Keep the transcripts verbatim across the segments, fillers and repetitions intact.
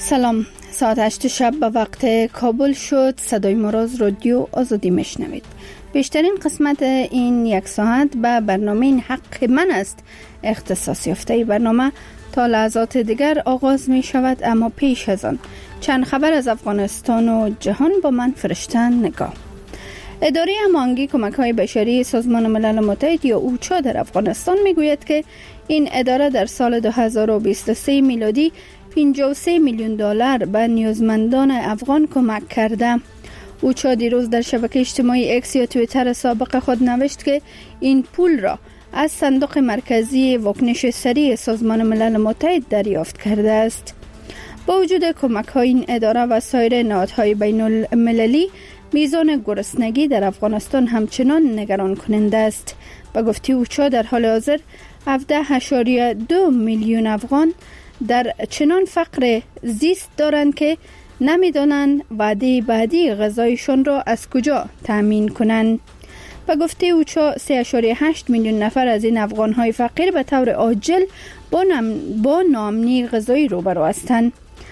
سلام، ساعت هشت شب به وقت کابل شد. صدای ما را از رادیو آزادی میشنوید. بیشترین قسمت این یک ساعت به برنامه این حق من است اختصاص یافته. برنامه تا لحظات دیگر آغاز می شود، اما پیش از آن چند خبر از افغانستان و جهان با من فرشته نگاه. اداره هماهنگی کمک‌های بشری سازمان ملل متحد یا اوچا در افغانستان میگوید که این اداره در سال دو هزار و بیست و سه میلادی پنجاه و سه میلیون دلار به نیازمندان افغان کمک کرده. اوچا دیروز در شبکه اجتماعی اکس یا توییتر سابق خود نوشت که این پول را از صندوق مرکزی واکنش سریع سازمان ملل متحد دریافت کرده است. با وجود کمک‌های این اداره و سایر نهادهای بین المللی، میزان گرسنگی در افغانستان همچنان نگران کننده است. به گفته اوچا در حال حاضر هفده اشاریه دو میلیون افغان در چنان فقر زیست دارند که نمیدانند وعده بعدی غذایشان را از کجا تامین کنند. به گفته اوچا سه اشاریه هشت میلیون نفر از این افغان‌های فقیر به طور عاجل با, نم... با ناامنی غذایی روبرو هستند.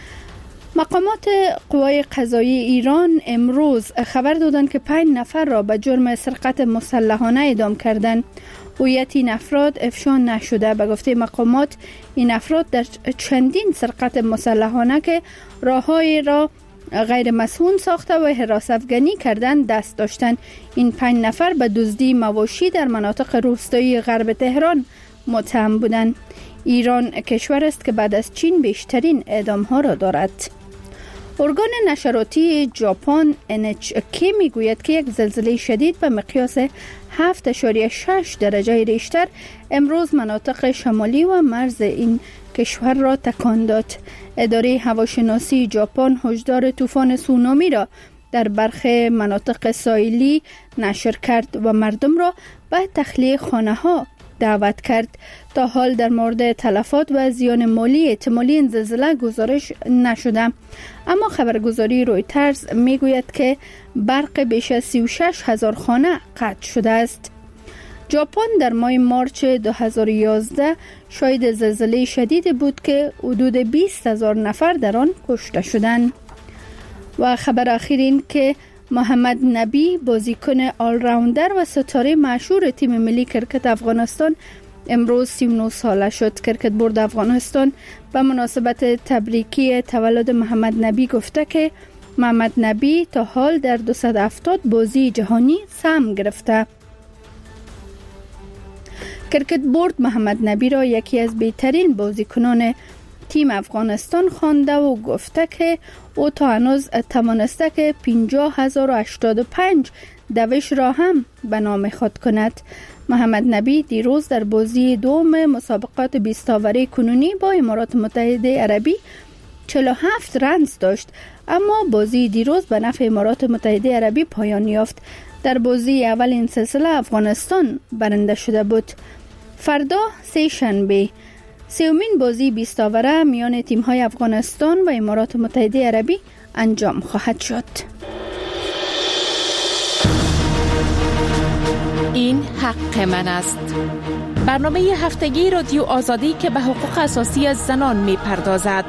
مقامات قوای قضایی ایران امروز خبر دادند که پنج نفر را به جرم سرقت مسلحانه اعدام کردند. هویت این افراد افشا نشده. به گفته مقامات این افراد در چندین سرقت مسلحانه که راههای را غیر مسئول ساخته و حراس افغانی کردن دست داشتند. این پنج نفر به دزدی مواشی در مناطق روستایی غرب تهران متهم بودند. ایران کشور است که بعد از چین بیشترین اعدام ها را دارد. ارگان نشراتی ژاپن ان اچ کی میگوید که یک زلزله شدید به مقیاس هفت اشاریه شش درجه ریشتر امروز مناطق شمالی و مرز این کشور را تکان داد. اداره هواشناسی ژاپن هشدار طوفان سونامی را در برخی مناطق ساحلی نشر کرد و مردم را به تخلیه خانه ها دعوت کرد. تا حال در مورد تلفات و زیان مالی احتمالی این زلزله گزارش نشده، اما خبرگزاری رویترز میگوید که برق بیش از سی و شش هزار خانه قطع شده است. ژاپن در ماه مارچ دو هزار و یازده شاهد زلزله شدیدی بود که حدود بیست هزار نفر در آن کشته شدند. و خبر اخیر این که محمد نبی بازیکن آل راوندر و ستاره مشهور تیم ملی کرکت افغانستان امروز سی و نه ساله شد. کرکت بورد افغانستان به مناسبت تبریکی تولد محمد نبی گفته که محمد نبی تا حال در دویست و هفتاد بازی جهانی سهم گرفته. کرکت بورد محمد نبی را یکی از بهترین بازیکنان تیم افغانستان خوانده و گفته که او تا هنوز توانسته که پنجاه هزار و هشتاد و پنج دوش را هم به نام خود کند. محمد نبی دیروز در بازی دوم مسابقات بیست آوری کنونی با امارات متحده عربی چهل و هفت رنز داشت، اما بازی دیروز به نفع امارات متحده عربی پایان یافت. در بازی اول این سلسله افغانستان برنده شده بود. فردا سه شنبه سومین بازی بیست آوره میان تیم‌های افغانستان و امارات متحده عربی انجام خواهد شد. این حق من است. برنامه هفتگی رادیو آزادی که به حقوق اساسی از زنان می‌پردازد.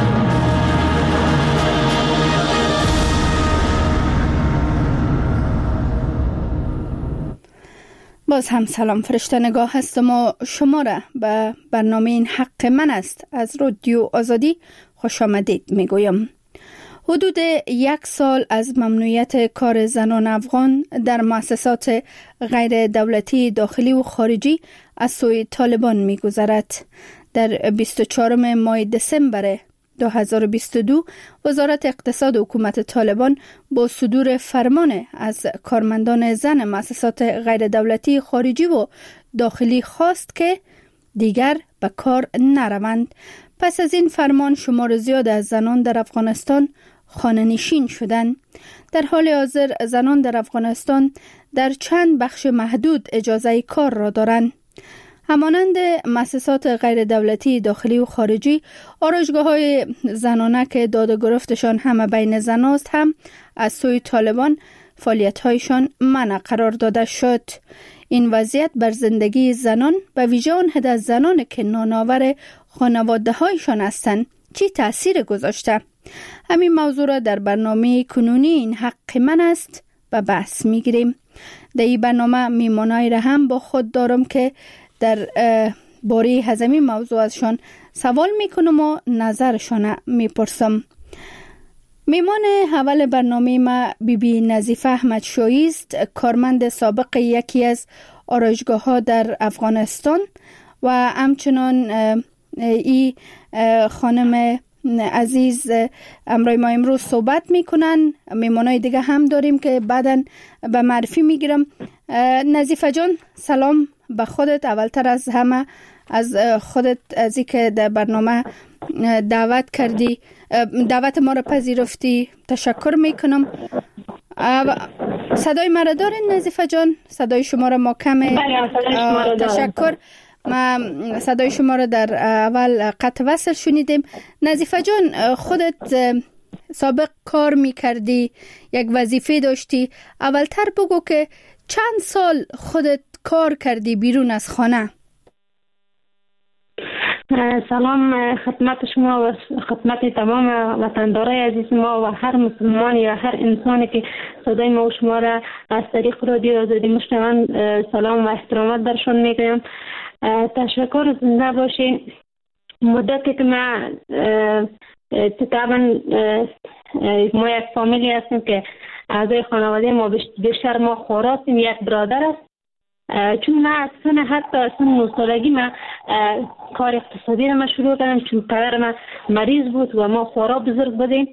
باز هم سلام، فرشته نگاه هستم و شما را به برنامه این حق من است از رادیو آزادی خوش آمدید میگویم. حدود یک سال از ممنوعیت کار زنان افغان در مؤسسات غیر دولتی داخلی و خارجی از سوی طالبان میگذرد. در بیست و چهارم ماه دسامبر دو هزار و بیست و دو وزارت اقتصاد حکومت طالبان با صدور فرمان از کارمندان زن مؤسسات غیر دولتی خارجی و داخلی خواست که دیگر به کار نروند. پس از این فرمان شمار زیاد از زنان در افغانستان خانه نشین شدند. در حال حاضر زنان در افغانستان در چند بخش محدود اجازه کار را دارند. همانند مؤسسات غیر دولتی داخلی و خارجی، آرایشگاه‌های زنانه که داد و گرفتشان همه بین زناست هم از سوی طالبان فعالیت‌هایشان منع قرار داده شد. این وضعیت بر زندگی زنان به ویژه آن حد از زنان که نانآور خانواده‌هایشان هستند چی تأثیر گذاشته؟ همین موضوع را در برنامه کنونی این حق من است به بحث میگیریم. در این برنامه میمانایی را هم با خود دارم که در باره هزمی موضوع ازشان سوال میکنم و نظرشان میپرسم. میمان اول برنامه ما بی بی نظیفه احمد شاهی است، کارمند سابق یکی از آرایشگاه ها در افغانستان و همچنان ای خانم عزیز امروی ما امروز صحبت میکنن. میمانای دیگه هم داریم که بعداً به معرفی میگیرم. نظیفه جان سلام به خودت. اولتر از همه از خودت از این که در برنامه دعوت کردی، دعوت ما را پذیرفتی تشکر میکنم. صدای مرا دارین نظیفه جان؟ صدای شما را ما کمه. تشکر. ما صدای شما را در اول قطع وصل شنیدیم. نظیفه جان خودت سابق کار میکردی، یک وظیفه داشتی. اولتر بگو که چند سال خودت کار کردی بیرون از خانه؟ سلام خدمت شما و خدمت تمام وطندارای عزیز ما و هر مسلمان یا هر انسانی که صدای ما و شما را از طریق رادیو آزادی میشنوند سلام و احترامات درشون میگویم. تشکر، زنده باشین. مدتی که ما طبعا ما یک فامیلی هستیم که اعضای خانواده ما بیشتر ما خوراستیم، یک برادر است. چون من از سن حتی از سن نه سالگی من کار اقتصادی را من شروع کردم، چون پدر من مریض بود و ما خورا بزرگ بودیم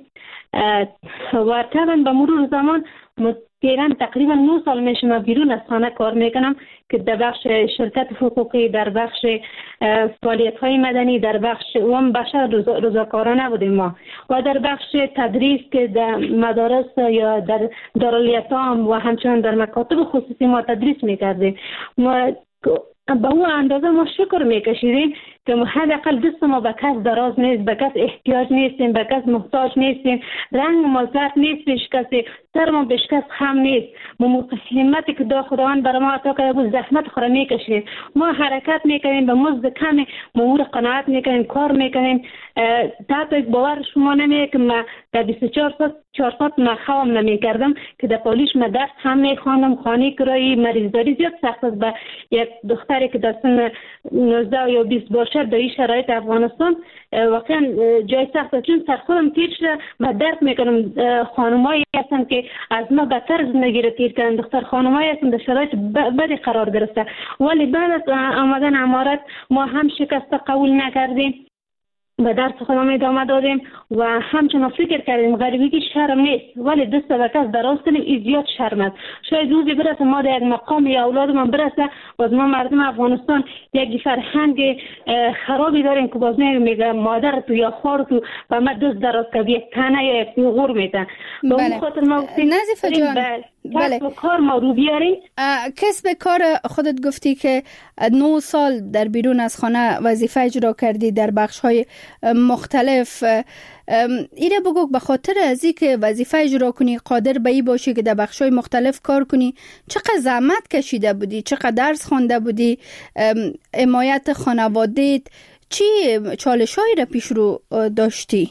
و طبعا به مرور زمان پیران تقریبا نه سال میشه من بیرون از خانه کار میکنم که در بخش شرکت حقوقی، در بخش فعالیت های مدنی، در بخش اون بخش رضاکارانه بودیم ما و در بخش تدریس که در مدارس یا در دارالایتام و همچنان در مکاتب خصوصی ما تدریس میکردیم. ما به اون اندازه ما شکر میکشیدیم که حداقل دست ما به کس دراز نیست، به کس احتیاج نیستیم، به کس محتاج نیستیم، رنگ ما زرد نیست پیش کسی، سر ما پیش کس خم نیست. ما موقع همتی که دا خداوند برای ما عطا کرده بود زحمت خورا میکشیم، ما حرکت میکنیم به مزد کمی، ما او را قناعت میکنیم، کار میکنیم. تا یک باور شما نمیه که ما در بیست و چهار ساعت چهار ساعت ما خوام نمیکردم که در پالیش ما درس هم میخواندم. خانه کرایی مریضداری زیاد سخت است به یک دختری که در سن نوزده یا بیست باشه در این شرایط افغانستان واقعا جای سخت است. چون سر خودم تیر شده و درک میکنم خانمایی هستن که از ما بدتر زندگی را تیر کردن، دختر خانمایی هستن در شرایط بدی قرار گرفته، ولی بعد از آمدن امارات ما هم شکست قبول نکردیم، به درس خودم ادامه دادیم و همچنان فکر کردیم غریبگی شرم نیست، ولی دست به کس دراز کنیم این زیاد شرم است. شاید روزی برسه ما در یک مقام یا اولاد ما برسه باز ما مردم افغانستان یک فرهنگ خرابی داریم که باز میگه مادر تو یا خور تو و ما دست دراز کنیم یک تنه یا یک غور میتن. به اون خاطر ما نظیفه جان بله کسب کار ما رو بیاریم. کسب کار خودت گفتی که نه سال در بیرون از خانه وظیفه اجرا کردی در بخش های مختلف. ایره بگو به خاطر از این که وظیفه اجرا کنی قادر به این باشی که در بخش های مختلف کار کنی چقدر زحمت کشیده بودی، چقدر درس خوانده بودی، حمایت خانواده‌ات، چی چالش هایی را پیش رو داشتی؟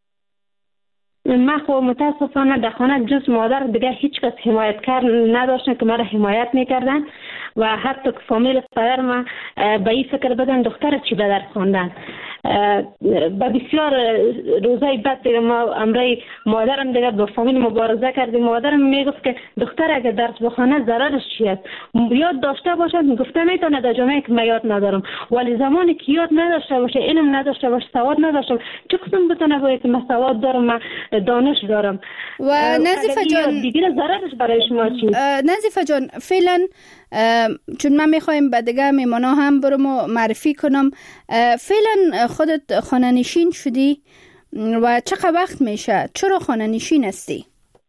من خب متاسفانه در خانه جز مادر دیگه هیچ کس حمایت کار نداشتن که مرا حمایت میکردن و حتی که فامیل پدر ما به این فکر بدن دختر چی به درس خواندن. با بسیار روزای بعد دیگه ما امرای مادرم دیگه با فامیل مبارزه کردیم. مادرم میگفت که دختر اگه درس بخونه ضررش چی است؟ یاد داشته باشد. گفته میتونه در جامعه که من یاد ندارم، ولی زمانی که یاد نداشته باشه، علم نداشته باشه، سواد نداشته باشه، چه قسم بتونه باید که من سواد دارم، من دانش دارم؟ و نظیفه جان دیگه ضررش برای شما چی؟ نظیفه جان فعلا چون من میخوایم به دیگه میمانا هم برم و معرفی کنم، فعلا خودت خانه نشین شدی و چقدر وقت میشه؟ چرا خانه نشین هستی؟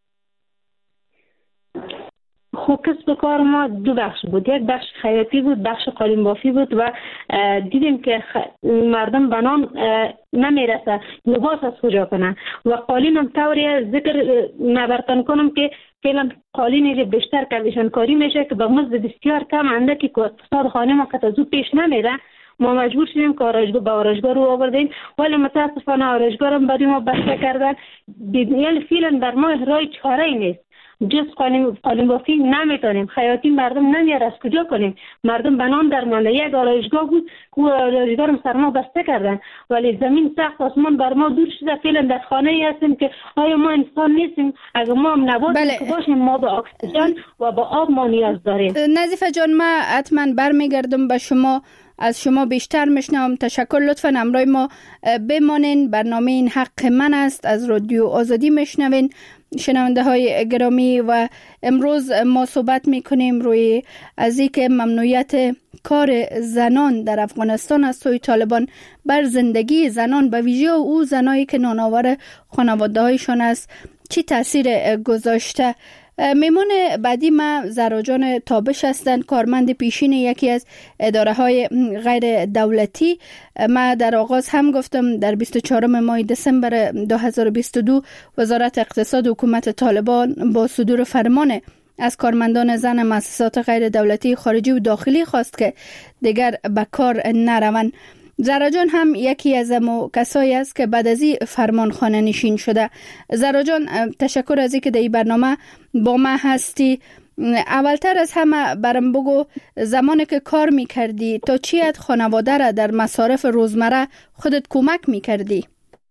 خب کسب کار ما دو بخش بود، یک بخش خیاطی بود، بخش قالین بافی بود و دیدیم که مردم بنان نمیرسه لباس از کجا کنن و قالین هم طوری ذکر نبرتن کنم که فعلا قالینی بیشتر کردیشن کاری میشه که به مزد بسیار کم انده که اقتصاد خانه ما که زود پیش نمیره ما مجبور شدیم که آرایشگاه به آرایشگاه رو آوردیم، ولی متاسفانه آرایشگاه رو برای ما بسته کردن. یعنی فعلا در ما راه چاره‌ای نیست جز قانون قانون بافی نمیتونیم، خیاطی مردم نمیاره، از کجا کنیم؟ مردم بنان در مانده. یک آرایشگاه بود که آرایشگاه رو سر ما بسته کردن، ولی زمین سخت آسمان بر ما دور شده. فعلا در خانه ای هستیم که آیا ما انسان نیستیم؟ اگر ما هم نباتیم بله. که باشیم، ما به اکسیژن و به آب ما نیاز داریم. نظیفه جان، ما حتما برمیگردم به شما، از شما بیشتر میشنوم. تشکر. لطفا همراه ما بمانین. برنامه این حق من است از رادیو آزادی میشنوین. شنونده های گرامی، و امروز ما صحبت میکنیم روی از اینکه ممنوعیت کار زنان در افغانستان از سوی طالبان بر زندگی زنان، به ویژه او زنایی که نانآور خانواده هایشان است، چی تاثیر گذاشته. میمون بعدی ما زراجان تابش هستند، کارمند پیشین یکی از اداره های غیر دولتی. ما در آغاز هم گفتم در بیست و چهارم ماه دسامبر دو هزار و بیست و دو وزارت اقتصاد حکومت طالبان با صدور فرمان از کارمندان زن مؤسسات غیر دولتی خارجی و داخلی خواست که دیگر به کار نروند. زراجان هم یکی از امو کسایی است که بعد از این فرمان خانه نشین شده. زراجان، تشکر از اینکه در این برنامه با ما هستی. اولتر از همه برام بگو، زمانی که کار میکردی تا چی حد خانواده را در مصارف روزمره خودت کمک میکردی؟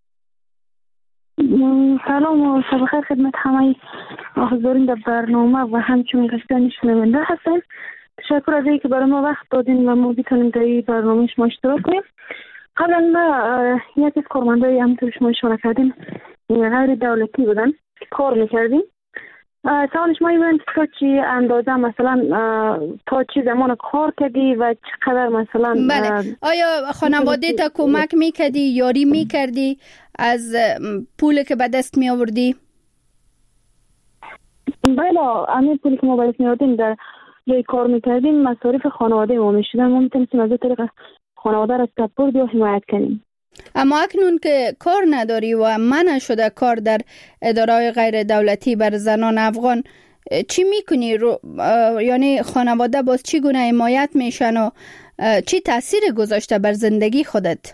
سلام و صبح خیر خدمت همه حاضرین در برنامه و همچنین کسانی شنونده هستند. تشکر از اینکه برای ما وقت دادین و ما بتونیم در این برنامه شما اشتراک کنیم. قبلا ما یکی از کارمندای همونطور شما اشاره کردیم غیر دولتی بودن، کار میکردیم. سوالش ما این بود تا چی اندازه مثلا تا چی زمان کار کردی و چقدر مثلا بله. آیا خانواده تا کمک میکردی، یاری میکردی از پول که به دست می آوردی؟ بله، همین پولی که ما به دست می آوردیم در جای کار میکردیم مصارف خانواده ما میشدن. ما میتونستیم از طریق خانواده را سپورت یا حمایت کنیم. اما اکنون که کار نداری و منع شده کار در اداره‌های غیر دولتی بر زنان افغان، چی میکنی؟ رو یعنی خانواده باز چی گونه حمایت میشن و چی تاثیر گذاشته بر زندگی خودت؟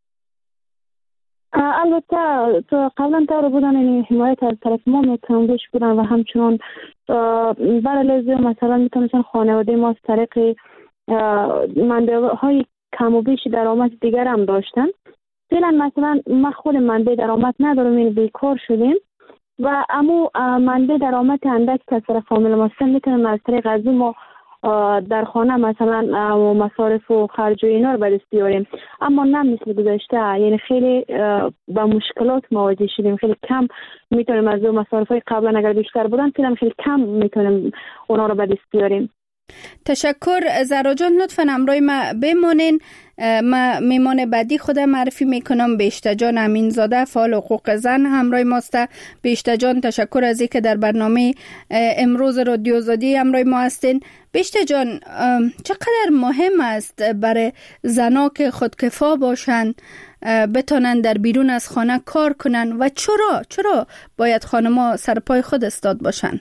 البته قبلا طور بودن این حمایت از طرف ما میتونم بودن و همچنان برای لحظه مثلا میتونستن خانواده ما از طریق منبع های کم و بیش درآمد دیگر هم داشتن. فعلا مثلا ما خود منبع درآمد ندارم، این بیکار شدیم و اما منبع درآمد اندک که از طرف فامیل ما هستن میتونم از طریق از ما در خانه مثلا مصارف و خرج و اینا رو به دست بیاریم. اما نه مثل گذشته، یعنی خیلی با مشکلات مواجه شدیم. خیلی کم میتونیم از مصارف های قبلا اگر بیشتر بودن فعلا خیلی کم میتونیم اونا رو به دست بیاریم. تشکر. زهرا جان، لطفاً همراه ما بمانین. ما میمان بعدی خودم معرفی میکنم. بهشته جان امینزاده، فعال حقوق زن همراه ماست. بهشته جان، تشکر از اینکه در برنامه امروز رادیو آزادی همراه ما هستین. بهشته جان، چقدر مهم است برای زنا که خودکفا باشن، بتونن در بیرون از خانه کار کنن و چرا چرا باید خانم‌ها سرپای خود استاد باشن؟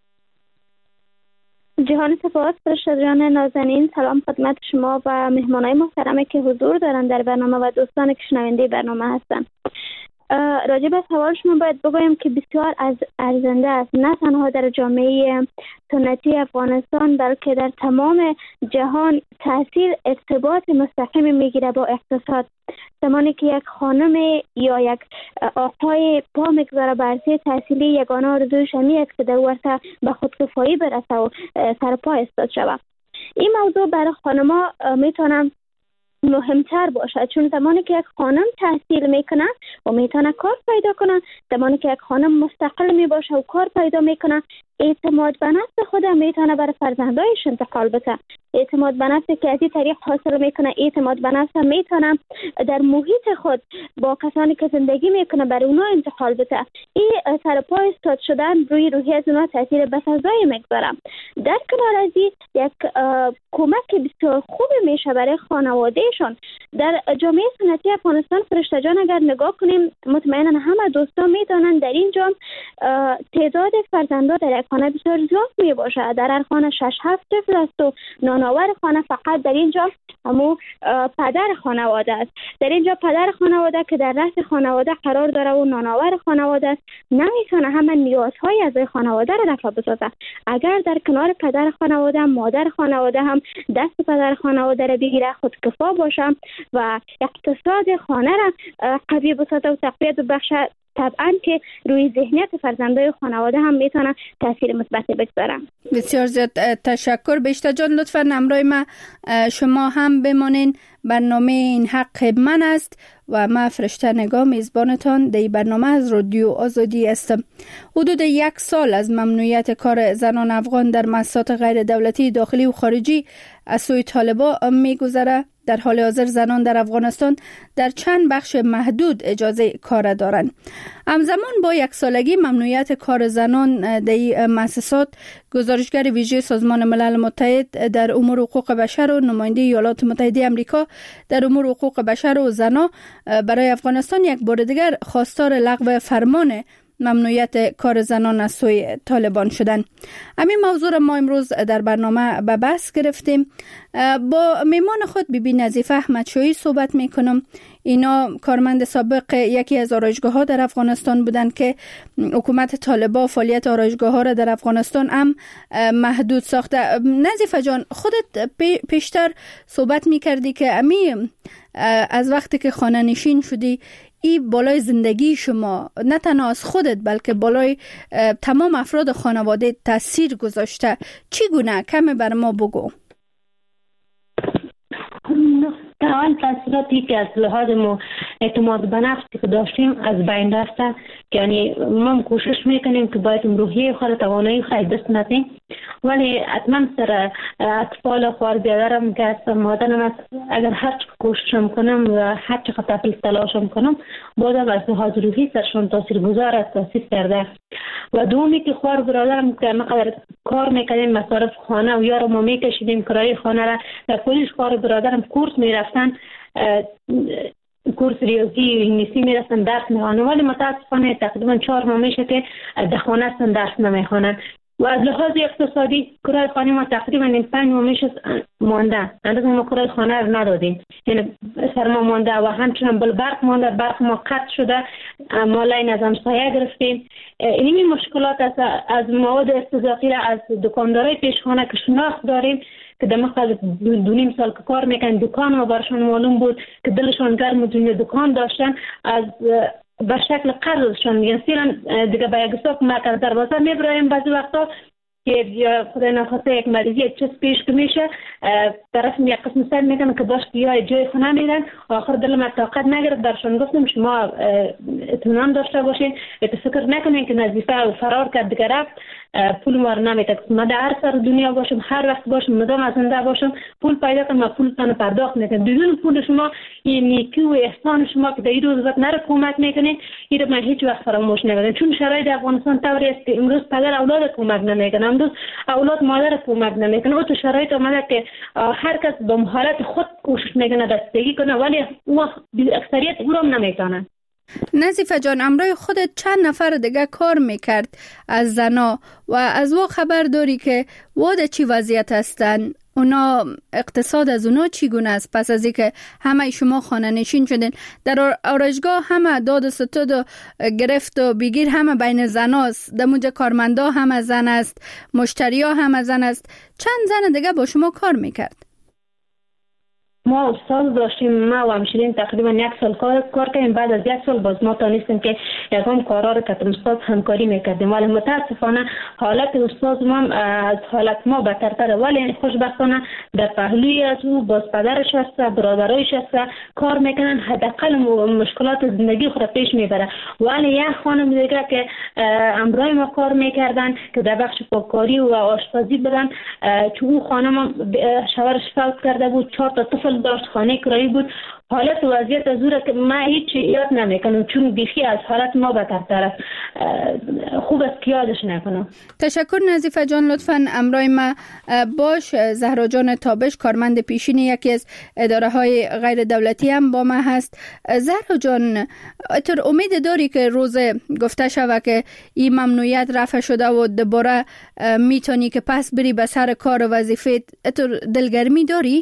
جهان سپاس فرشته جان نازنین. سلام خدمت شما و مهمانای محترمی که حضور دارن در برنامه و دوستان که شنونده برنامه هستن. راجع به سوال شما باید بگویم که بسیار از ارزنده است، نه تنها در جامعه سنتی افغانستان بلکه در تمام جهان تاثیر ارتباط مستقیم میگیره با اقتصاد. زمانی که یک خانم یا یک آقای پا میگذاره بر عرصه تحصیلی، یگانه آرزویش این است که در ورطه به خودکفایی برسه و سرپا استاد شود. این موضوع برای خانم‌ها میتونم مهمتر باشه، چون زمانی که یک خانم تحصیل میکنه و میتونه کار پیدا کنه، زمانی که یک خانم مستقل میباشه و کار پیدا میکنه، اعتماد به نفس خود میتونه برای فرزندایش انتقال بده. اعتماد به نفسی که از این طریق حاصل میکنه، اعتماد به نفس میتونه در محیط خود با کسانی که زندگی میکنه برای اونا انتقال بده. این سرپای استاد شدن روی روحیه اونا تاثیر بسزایی میگذاره. در کنار از این یک کمک بسیار خوب میشه برای خانوادهشون. در جامعه سنتی افغانستان فرشته جان اگر نگاه کنیم، مطمئنا همه دوستان میدونن در اینجا تعداد فرزندا در یک خانه بسیار زیاد می باشه. در هر خانه شش هفت طفل است و نان نانآور خانه فقط در اینجا همو پدر خانواده است. در اینجا پدر خانواده که در رأس خانواده قرار داره و نانآور خانواده است نمیتونه همه نیازهای از خانواده را دفع بسازه. اگر در کنار پدر خانواده مادر خانواده هم دست پدر خانواده را بگیره خودکفا باشه و اقتصاد خانه را قوی بسازه و تقویت بخشه، طبعا که روی ذهنیت فرزندای خانواده هم میتونه تاثیر مثبت بگذاره. بسیار زیاد تشکر. بیشتر جان لطفا همراه ما شما هم بمانین. برنامه این حق من است و ما فرشته نگاه میزبانتان در برنامه از رادیو آزادی هستم. حدود یک سال از ممنوعیت کار زنان افغان در مؤسسات غیر دولتی داخلی و خارجی از سوی طالبان میگذره. در حال حاضر زنان در افغانستان در چند بخش محدود اجازه کار دارند. همزمان با یک سالگی ممنوعیت کار زنان در مؤسسات، گزارشگر ویژه سازمان ملل متحد در امور حقوق بشر و نماینده ایالات متحده آمریکا در امور حقوق بشر و زنان برای افغانستان یک بار دیگر خواستار لغو فرمان ممنوعیت کار زنان از سوی طالبان شدند. همین موضوع را ما امروز در برنامه به بحث گرفتیم. با میمان خود بی بی نظیفه احمدشاهی صحبت میکنم. اینا کارمند سابق یکی از آرایشگاه ها در افغانستان بودند که حکومت طالبان فعالیت آرایشگاه ها را در افغانستان هم محدود ساخته. نظیفه جان، خودت پیشتر صحبت میکردی که امی از وقتی که خانه نشین شدی این بالای زندگی شما نه تنها از خودت بلکه بالای تمام افراد خانواده تاثیر گذاشته. چگونه؟ کمی بر ما بگو. اول تاثیراتی که از لحاظ ما اعتماد به نفسی که داشتیم از بین رفته، که یعنی ما کوشش میکنیم که باید روحیه خود توانایی خود دست ندیم، ولی حتما سر اطفال خوار بیادرم که هستم مادرم است، اگر هر چقدر کوششم کنم و هر چقدر تفل تلاشم کنم بازم از لحاظ روحی سرشون تاثیر گذار است، تاثیر کرده. و دومی که خوار برادرم که مقدر کار میکنیم مصارف خانه و یارو ما میکشیدیم کرایه خانه را، در پولیش خوار برادرم کورس میرفتن، کورس ریاضی و انگلیسی میرفتن درس میخوانن، ولی متاسفانه تقریبا چهار ماه میشه که در خانه هستن درس نمیخوانن. و از لحاظ اقتصادی کرایه خانه ما تقریبا این پنج ماه میشه مانده، اندازه ما کرایه خانه رو ندادیم، یعنی سر ما مانده و همچنان بل برق مانده، برق ما قطع شده، مالای از همسایه گرفتیم. اینمی مشکلات از, از مواد استضافی را از دکاندارای پیشخانه که شناخت داریم که در مقابل دو نیم سال که کار میکنن، دکان ما برشان معلوم بود که دلشان گرم و دنیا دکان داشتن، از به شکل قرضشان میگن دیگه به یک حساب مرکز دروازه میبرایم بعضی وقتا که خدای نخواسته یک مریضی چیز پیش که میشه طرف یک قسم سر میکنن که باش بیای جای خونه میرن. آخر دلم طاقت نگرفت، درشان گفتم شما اطمینان داشته باشین، فکر نکنین که نظیفه فرار کرد دیگه رفت، پول ما رو نمیده. من در هر سر دنیا باشم، هر وقت باشم، مدام از زنده باشم، پول پیدا کنم، پول تان پرداخت میکنم. بدون پول شما این نیکی و احسان شما که در این روز وقت نره کمک میکنین، این رو من هیچ وقت فراموش نمیکنم. چون شرایط افغانستان طوری است که امروز پدر اولاد کمک نمیکنه، امروز اولاد مادر کمک نمیکنه. او تو شرایط اومده که هر کس به حالت خود کوشش میکنه دستگی کنه، ولی او اکثریت او رو نمیکنه. نظیفه جان، امروز خودت چند نفر دیگه کار میکرد از زنا و از او خبر داری که واده چی وضعیت هستن؟ اونا اقتصاد از اونا چیگونه است پس از اینکه همه شما خانه نشین شدین؟ در آرایشگاه همه داد و ستود و گرفت و بگیر همه بین زناست، در اونجا کارمندا همه زن است، مشتریا همه زن است. چند زن دیگه با شما کار میکرد؟ ما استاد داشتیم، ما و همشیرین تقریبا یک سال کار کار کردیم. بعد از یک سال باز ما تانستیم که یکم کارا رو که استاد همکاری میکردیم، ولی متاسفانه حالت استاد ما از حالت ما بدتر، ولی خوشبختانه در پهلوی از او باز پدرش هست، برادرایش هست، کار میکنن، حداقل مشکلات زندگی خود پیش میبره. ولی یک خانم دیگه که امرای ما کار میکردن که در بخش پاککاری و آشپزی بودن، چون او خانم شوهرش فوت کرده بود، چهار تا طفل دخل داشت، خانه کرایی بود. حالت و وضعیت از او را که من هیچ یاد نمیکنم چون بیخی از حالت ما بدتر است. خوب است که یادش نکنم. تشکر نظیفه جان. لطفاً امرای ما باش. زهرا جان تابش کارمند پیشین یکی از اداره های غیر دولتی هم با ما هست. زهرا جان، تو امید داری که روز گفته شود که این ممنوعیت رفع شده و دوباره میتونی که پس بری به سر کار و وظیفه، تو دلگرمی داری؟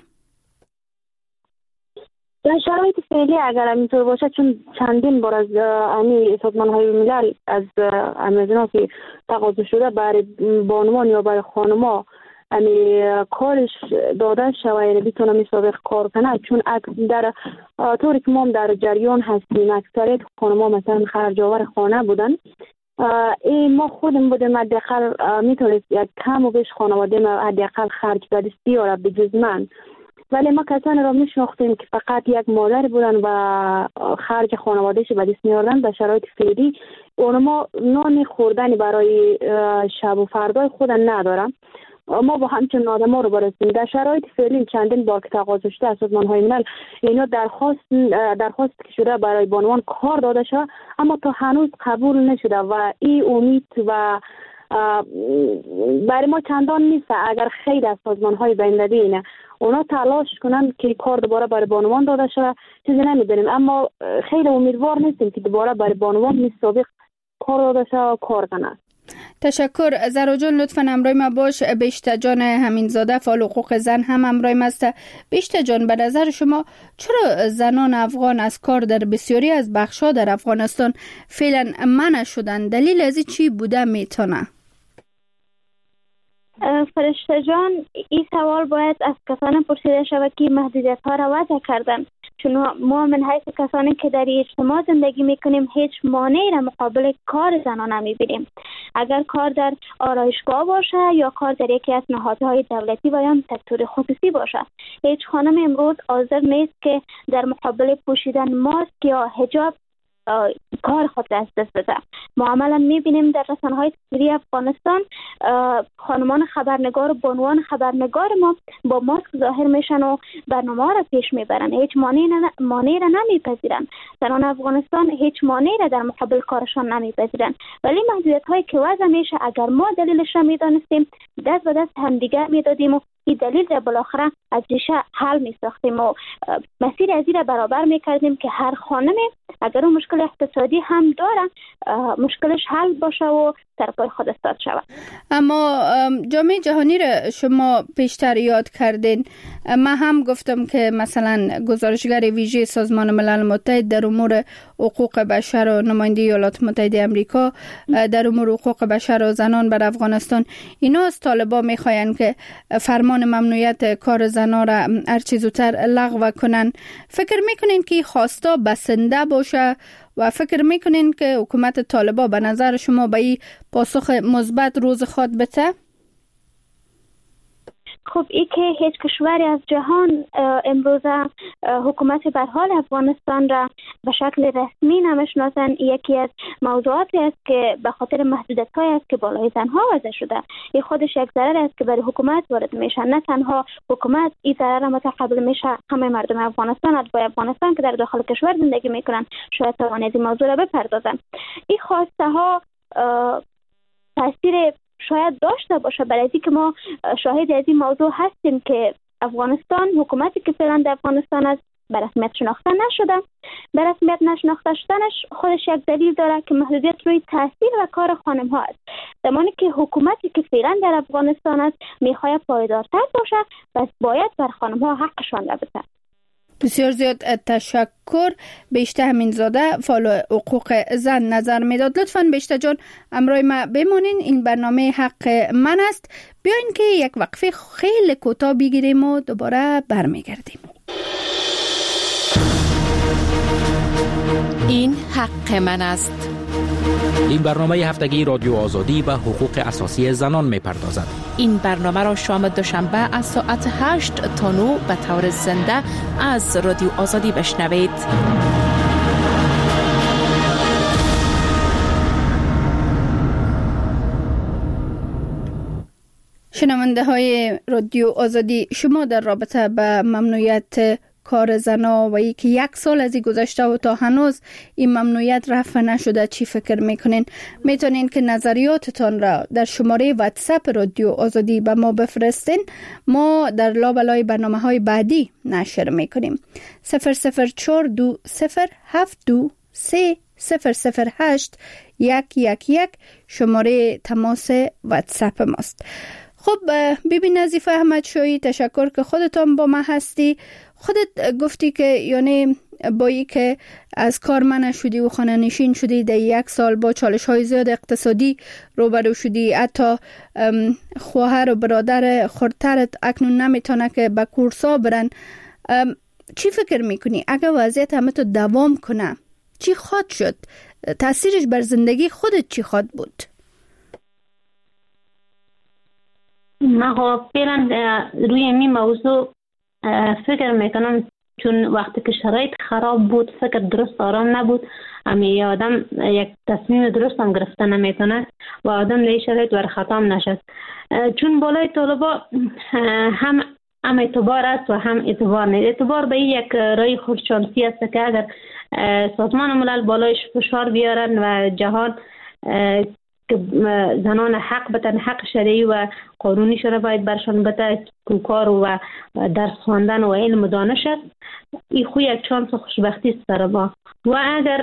در شرایط فعلی اگر اینطور باشه، چون چندین بار از امی سازمان های ملل از امازون که تقاضا شده برای بانوان یا برای خانما امی کارش داده شوه، یعنی بیتونه مسابق کار کنه، چون در طوری که ما در جریان هستیم اکثریت خانما مثلا خرجاور خانه بودن. ای ما خودم بودیم حداقل میتونست یک کم و بیش خانواده ما حداقل خرج به دست بیاره بجز من، ولی ما کسانی را میشناختیم که فقط یک مادر بودن و خرج خانوادهش به دست میاردن. در شرایط فعلی اونما نان خوردنی برای شب و فردای خودن ندارن. ما با همچنین آدما رو برسیم. در شرایط فعلی چندین بار که تقاضا شده از سازمان های ملل اینا درخواست درخواست که شده برای بانوان کار داده شده، اما تا هنوز قبول نشده و این امید و برای ما چندان نیست. اگر خیلی از سازمان های بین‌المللی اونا تلاش کنن که کار دوباره برای بانوان داده شده، چیزی نمیدونیم، اما خیلی امیدوار نیستیم که دوباره برای بانوان مثل سابق کار داده شده و کار کنن. تشکر. زهرا جان لطفاً همراه ما باش. بهشته جان همینزاده فعال حقوق زن هم همراه ما است. بهشته جان، به نظر شما چرا زنان افغان از کار در بسیاری از بخش‌ها در افغانستان فعلا منع شدن؟ دلیل از چی بوده میتونه؟ فرشته جان، این سوال باید از کسانی پرسیده شود که محدودیت ها را وضع کردن، چون ما من حیث کسانی که در اجتماع زندگی میکنیم هیچ مانعی را مقابل کار زنان نمیبینیم. اگر کار در آرایشگاه باشه یا کار در یکی از نهادهای دولتی و یا سکتور خصوصی باشه، هیچ خانم امروز حاضر نیست که در مقابل پوشیدن ماسک یا حجاب کار خود را از دست بده. ما عملا میبینیم در رسانه‌های تصویری افغانستان خانمان خبرنگار و بانوان خبرنگار ما با ماسک ظاهر میشن و برنامه را پیش میبرن، هیچ مانعی را نمیپذیرن. زنان افغانستان هیچ مانعی را در مقابل کارشان نمیپذیرن، ولی محدودیت هایی که وضع میشه اگر ما دلیلش را میدانستیم دست به دست همدیگر میدادیم و این دلیل را بالاخره از ریشه حل میساختیم و مسیر از این را برابر میکردیم که هر خانمی اگر اون مشکل اقتصادی هم داره مشکلش حل باشه و سر پای خود استاد شود. اما جامعه جهانی را شما پیشتر یاد کردین. من هم گفتم که مثلا گزارشگر ویژه سازمان ملل متحد در امور حقوق بشر و نماینده ایالات متحده آمریکا در امور حقوق بشر و زنان بر افغانستان اینا از طالبان میخواین که فرمان ممنوعیت کار زنان را هر چه زودتر لغو کنن. فکر میکنین که خواستا بسنده باشه و فکر میکنین که حکومت طالبان به نظر شما به این پاسخ مثبت روز خود بده؟ خب این که هیچ کشوری از جهان امروزه حکومت بر حال افغانستان را به شکل رسمی نمیشناسن، یکی از موضوعاتی است که به خاطر محدودیت‌های است که بالای زنها وضع شده. این خودش یک ضرر است که برای حکومت وارد میشه. نه تنها حکومت این ضرر را متقبل میشه، همه مردم افغانستان، اتباع افغانستان که در داخل کشور زندگی میکنن شاید توانید این موضوع را بپردازن. این خواسته ها تاثیر شاید داشته باشه برای اینکه ما شاهد از این موضوع هستیم که افغانستان، حکومتی که فعلا در افغانستان است، به رسمیت شناخته نشده. به رسمیت نشناخته شدنش خودش یک دلیل داره که محدودیت روی تاثیر و کار خانم ها است. زمانی که حکومتی که فعلا در افغانستان است میخواد پایدارتر باشه، پس باید بر خانم ها حقشان را بده. بسیار زیاد تشکر. بهشته همینزاده فعال حقوق زن نظر میداد. لطفاً بهشته جان همراه ما بمانین. این برنامه حق من است. بیاین که یک وقفه خیلی کوتاه بگیریم و دوباره برمیگردیم. این حق من است. این برنامه هفتگی رادیو آزادی به حقوق اساسی زنان می‌پردازد. این برنامه را شام دوشنبه از ساعت هشت تا نه به طور زنده از رادیو آزادی بشنوید. شنونده های رادیو آزادی، شما در رابطه به ممنوعیت کار زنا و ای که یک سال از این گذشته و تا هنوز این ممنوعیت رفع نشده چی فکر میکنین؟ میتونین که نظریاتتان را در شماره واتساپ رادیو آزادی به ما بفرستین. ما در لابلای برنامه های بعدی نشر میکنیم. صفر صفر چهار دو صفر هفت دو سه صفر صفر هشت یک یک یک شماره تماس واتساپ ماست. خب بیبی نظیفه احمد شایی، تشکر که خودتان با ما هستی. خودت گفتی که یعنی با ای که از کار منع شدی و خانه نشین شدی، در یک سال با چالش های زیاد اقتصادی روبرو شدی، حتی خواهر و برادر خردترت اکنون نمیتونه که به کورسا برن. چی فکر میکنی اگر وضعیت همه تو دوام کنه چی خواهد شد؟ تاثیرش بر زندگی خودت چی خواهد بود؟ من خب فعلا روی این موضوع فکر میکنم، چون وقتی که شرایط خراب بود، فکر درست آرام نبود، امی آدم یک تصمیم درست هم گرفته نمیتونه و آدم در شرایط ور ختم نشد. چون بالای طلبا هم هم اعتبار است و هم اعتبار نیست. اعتبار به یک رای خودشانسی است که اگر سازمان ملل بالایش فشار بیارن و جهان که زنان حق بتن، حق شرعی و قانونی شده باید برشان بده، کار و درس خواندن و علم و دانش است، این خو یک چانس و خوشبختی است برای ما. و اگر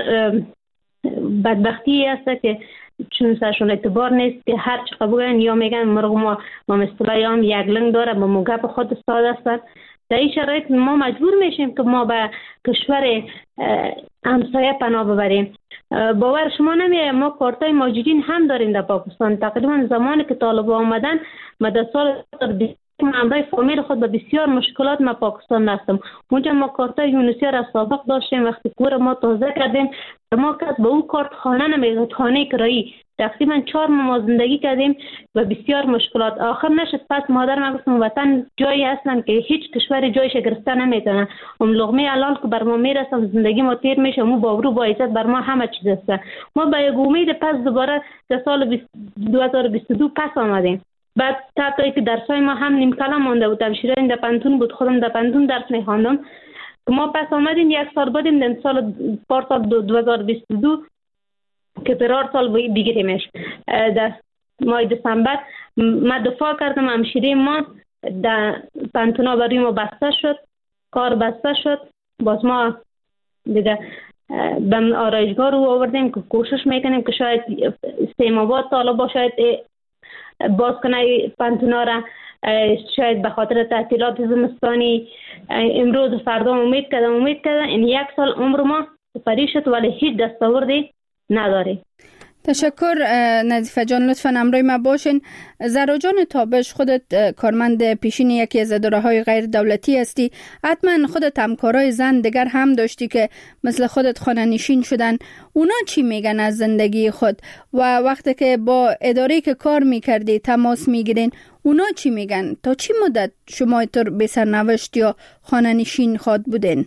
بدبختی است که چون سرشون اعتبار نیست که هر چی قبولن یا میگن مرغ ما ما مثلا هم یک لنگ داره با موگب خود استاد است. در این شرایط ما مجبور میشیم که ما به کشور همسایه پناه ببریم. باور شما نمیه ما کارتای موجودین هم داریم در پاکستان. تقریبا زمانی که طالبان آمدن ما در سال همراه فامیل خود به بسیار مشکلات ما پاکستان رفتم. اونجا ما کارتای یونیسر از سابق داشتیم، وقتی کور ما تازه کردیم ما کس به اون کارت خانه نمیگه، خانه کرایی. تقریبا چهار ماه زندگی کردیم و بسیار مشکلات. آخر نشد، پس مادر ما گفتم وطن جایی هستن که هیچ کشور جایش گرفته نمیتونه. ام لقمه حلال که بر ما میرسم زندگی ما تیر میشه، مو باورو با عزت بر ما همه چیز است. ما با یک امید پس دوباره در سال دو هزار و بیست و دو پس آمدیم. بعد تا که درسای ما هم نیم کلام مونده بود، تبشیرین در پنتون بود، خودم در پنتون درس میخواندم. ما پس آمدیم یک سال بعدیم در سال پار سال دو هزار و بیست و دو که برار سال بگیریمش. در ماه دسامبر ما دفاع کردم، همشیره ما در پنتونا برای ما بسته شد، کار بسته شد. باز ما دیگه به آرایشگاه رو آوردیم که کوشش میکنیم که شاید سه ماه بعد طالبا شاید باز کنه پنتونا را، شاید به خاطر تعطیلات زمستانی. امروز فردا امید کردم امید کردم این یک سال عمر ما پری شد ولی هیچ دستاوردی نداری. تشکر نظیفه جان، لطفاً همراه ما باشین. زهرا جان تابش، خودت کارمند پیشین یکی از اداره‌های غیر دولتی هستی، حتما خودت همکارای زن دیگر هم داشتی که مثل خودت خانه نشین شدن. اونا چی میگن از زندگی خود و وقتی که با اداره‌ای که کار میکردی تماس میگیرین اونا چی میگن؟ تا چی مدت شما تر به سرنوشت یا خانه نشین خواد بودین؟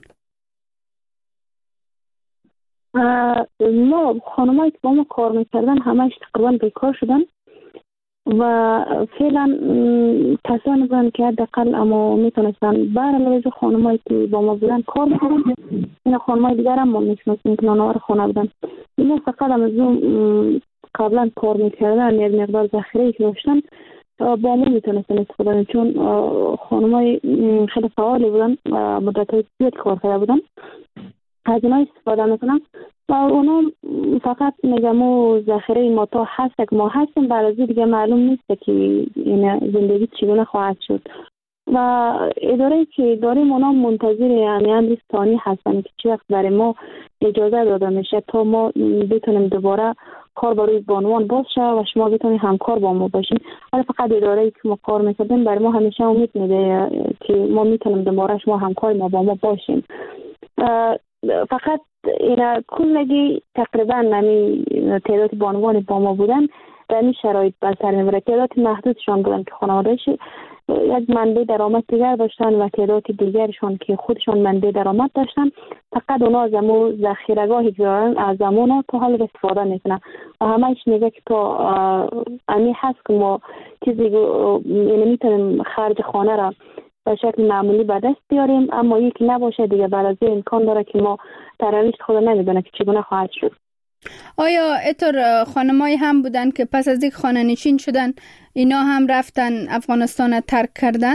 ما خانمایی که با ما کار میکردن همهش تقریبا بیکار شدن و فعلا کسانی بودن که حداقل اما میتونستن بر علاوه خانمایی که با ما بودن کار میکردن. این خانمای دیگر هم ما میشناسیم که نانوار خانه بودن. اینا فقط هم از اون قبلا کار میکردن، یک مقدار ذخیره‌ای که داشتن با ما میتونستن استفاده کنن، چون خانمای خیلی فعالی بودن، مدت‌های زیاد کار کرده بودن، از اینا استفاده میکنم و اونا فقط میگم و ذخیره ما تا هست که ما هستیم، برای دیگه معلوم نیست که این زندگی چگونه خواهد شد. و اداره که داریم اونا منتظر یعنی امر ثانی هستن که چه وقت برای ما اجازه داده میشه تا ما بتونیم دوباره کار برای بانوان باز شه و شما بتونید همکار با ما باشین. ولی فقط اداره که ما کار میکردیم برای ما همیشه امید میده که ما میتونیم دوباره شما همکار ما با ما باشیم. فقط اینا کلگی تقریبا نمی تعداد بانوان با ما بودن در این شرایط بر سر میبره. تعداد محدودشان بودن که خانوادهش یک منبع درآمد دیگر داشتن و تعداد دیگرشان که خودشان منبع درآمد داشتن. فقط اونا از امو ذخیره‌گاهی که دارن از امونا تا حال استفاده میکنن و همهش میگه که تا امی هست که ما چیزی یعنی میتونیم خرج خانه را به شکل معمولی به دست بیاریم، اما یکی نباشه دیگه بعد از امکان داره که ما تراویح خود نمیدونه که چگونه خواهد شد. آیا اتر خانمایی هم بودن که پس از یک خانه نشین شدن اینا هم رفتن افغانستان ترک کردن؟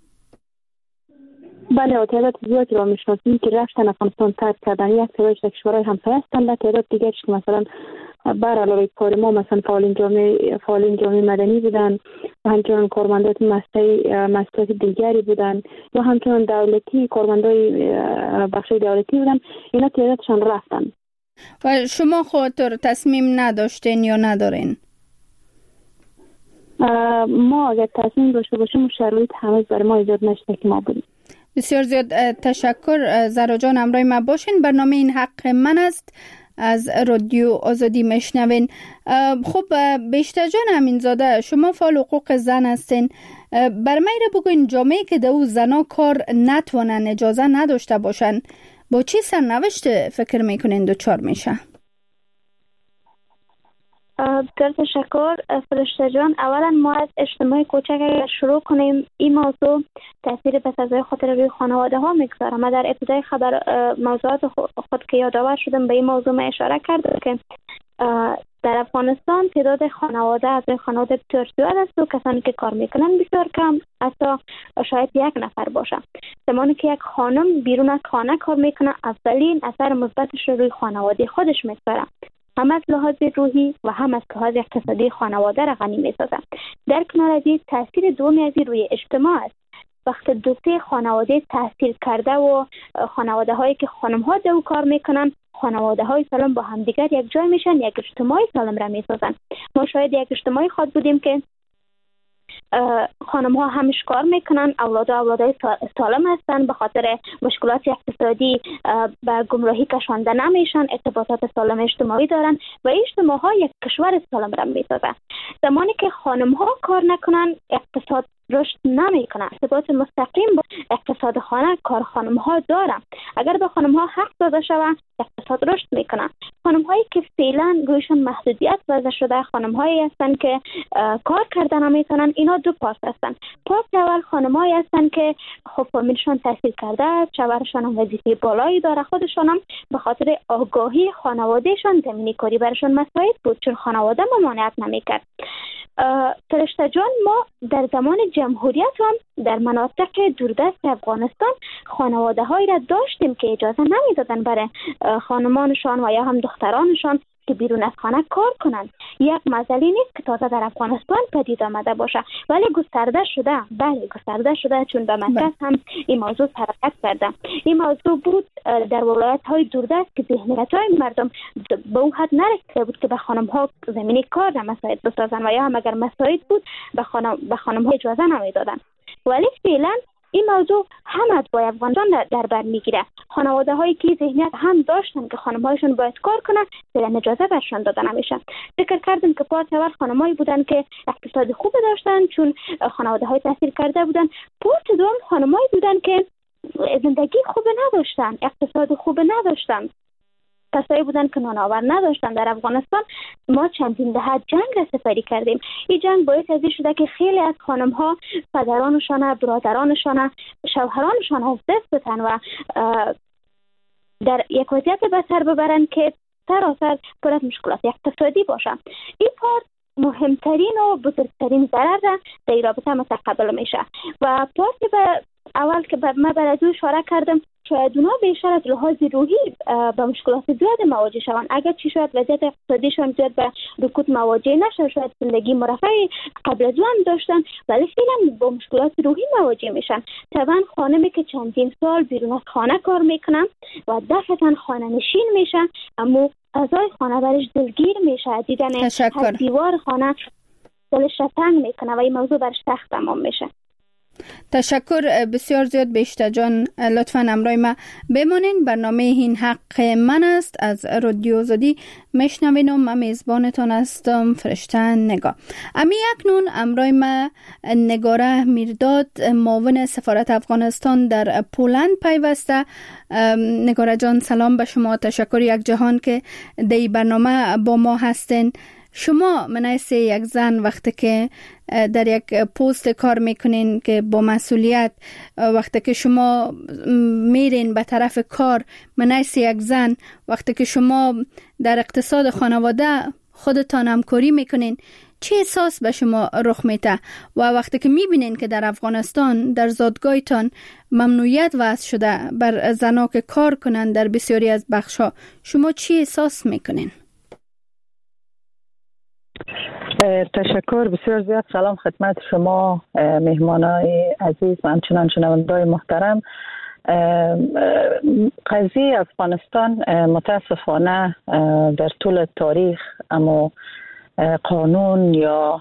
بله، تعداد زیادی را میشناسیم که رفتن افغانستان ترک کردن. یک تعدادش در کشورهای همسایه هستند، در تعداد دیگه که مثلا بر علاوه کار ما مثلا فعالین جامعه فعالین جامعه مدنی بودن و همچنین کارمندان مسئولیت دیگری بودن یا همچنین دولتی کارمندای بخش دولتی بودن. اینا تعدادشان رفتن. و شما خودتون تصمیم نداشتین یا ندارین؟ ما اگر تصمیم داشته باشیم شرایط همه برای ما ایجاد نشده که ما بریم. بسیار زیاد تشکر. زهرا جان همراه ما باشین. برنامه این حق من است از رادیو آزادی میشنوین. خب بیشتر جان امینزاده، شما فعال حقوق زن هستین. بر میره بگوین جامعه که در او زنا کار نتوانن اجازه نداشته باشن با چی سرنوشت فکر میکنین دوچار میشه؟ بسیار تشکر فرشته جان. اولا ما از اجتماع کوچک اگر شروع کنیم، این موضوع تاثیر به سزای خاطر روی خانواده ها میگذاره. ما در ابتدای خبر موضوعات خود که یادآور شدم به این موضوع ما اشاره کردم که در افغانستان تعداد خانواده از خانواده بسیار زیاد است و کسانی که کار میکنن بسیار کم، حتی شاید یک نفر باشه. زمانی که یک خانم بیرون از خانه کار میکنه، اولین اثر مثبتش روی خانواده خودش میگذاره، هم از لحاظ روحی و هم از لحاظ اقتصادی خانواده را غنی می‌سازد. در کنار از این تاثیر دومی از روی اجتماع است. وقتی دو سه خانواده تحصیل کرده و خانواده هایی که خانم ها در کار میکنن، خانواده های سالم با همدیگر یک جای میشن، یک اجتماع سالم را میسازن. ما شاید یک اجتماعی خود بودیم که خانم ها همش کار میکنن، اولاد و اولادای سالم هستن، به خاطر مشکلات اقتصادی به گمراهی کشانده نمیشن، ارتباطات سالم اجتماعی دارن و اجتماع ها یک کشور سالم را میسازن. زمانی که خانم ها کار نکنن، اقتصاد رشد نمیکنه. ارتباط مستقیم با اقتصاد خانه کار خانم ها دارن. اگر به خانم ها حق داده شود، اقتصاد رشد میکنه. خانم هایی که فعلا رویشون محدودیت وضع شده، خانم هایی هستن که کار کردن نمیتونن، اینا دو پارت هستن. پارت اول خانم هایی هستن که خب فامیلشون تحصیل کرده، شوهرشون هم وظیفه بالایی داره، خودشون هم به خاطر آگاهی خانوادهشون زمینی کاری برشون مساعد بود، چون خانواده ممانعت نمیکرد. فرشته جان، ما در زمان جمهوریت هم در مناطق دوردست افغانستان خانواده هایی را داشتیم که اجازه نمیدادن برای خانمانشان و یا هم دخترانشان که بیرون از خانه کار کنند. یک مسئله نیست که تازه در افغانستان پدید آمده باشه، ولی گسترده شده. بله گسترده شده، چون به مرکز هم این موضوع حرکت کرده. این موضوع بود در ولایت های دوردست که ذهنیت های مردم به اون حد نرسیده بود که به خانم ها زمینی کار را مساعد بسازن و یا هم اگر مساعد بود به خانم به خانم ها اجازه نمیدادن. ولی فعلا این موضوع هم از با افغانستان در بر میگیره. خانواده هایی که ذهنیت هم داشتن که خانم هایشون باید کار کنن، فعلا اجازه برشان داده نمیشه. فکر کردم که پارت اول خانمایی بودن که اقتصاد خوب داشتن، چون خانواده های تحصیل کرده بودن. پارت دوم خانمایی بودن که زندگی خوب نداشتن، اقتصاد خوب نداشتن، کسایی بودن که نانآور نداشتن. در افغانستان ما چندین دهه جنگ را سپری کردیم. این جنگ باعث از این شده که خیلی از خانم ها پدرانشان، برادرانشان، شوهرانشان از دست بدن و در یک وضعیت به سر ببرن که سراسر پر از مشکلات اقتصادی باشه. این پارت مهمترین و بزرگترین ضرر را در رابطه متقبل میشه و پارت به اول که من برای دو اشاره کردم، شاید اونا بیشتر از لحاظ روحی به مشکلات زیاد مواجه شوند. اگر چی شاید وضعیت اقتصادیشان زیاد به رکود مواجه نشه، شاید زندگی مرفه قبل از هم داشتن، ولی فعلا با مشکلات روحی مواجه میشن. طبعا خانمی که چندین سال بیرون از خانه کار میکنن و دفعتا خانه نشین میشن، اما فضای خانه برش دلگیر میشه، دیدن هر دیوار خانه دلش تنگ میکنه و این موضوع برش سخت تمام میشه. تشکر بسیار زیاد بیشتر جان، لطفاً همراه ما بمانین. برنامه این حق من است از رادیو آزادی میشنوین و من میزبانتان هستم فرشته نگاه. امی اکنون همراه ما نگاره میرداد، معاون سفارت افغانستان در پولند پیوسته. نگاره جان سلام به شما، تشکر یک جهان که در برنامه با ما هستین. شما منیس یک زن وقتی که در یک پست کار میکنین که با مسئولیت، وقتی که شما میرین به طرف کار، منیس یک زن وقتی که شما در اقتصاد خانواده خودتان همکاری میکنین، چه احساس به شما رخ میده؟ و وقتی که میبینین که در افغانستان در زادگاهتان ممنوعیت وضع شده بر زنها که کار کنن در بسیاری از بخشها، شما چی احساس میکنین؟ تشکر بسیار زیاد. سلام خدمت شما مهمانای عزیز و همچنان شنوندگان محترم. قضیه افغانستان متاسفانه در طول تاریخ اما قانون یا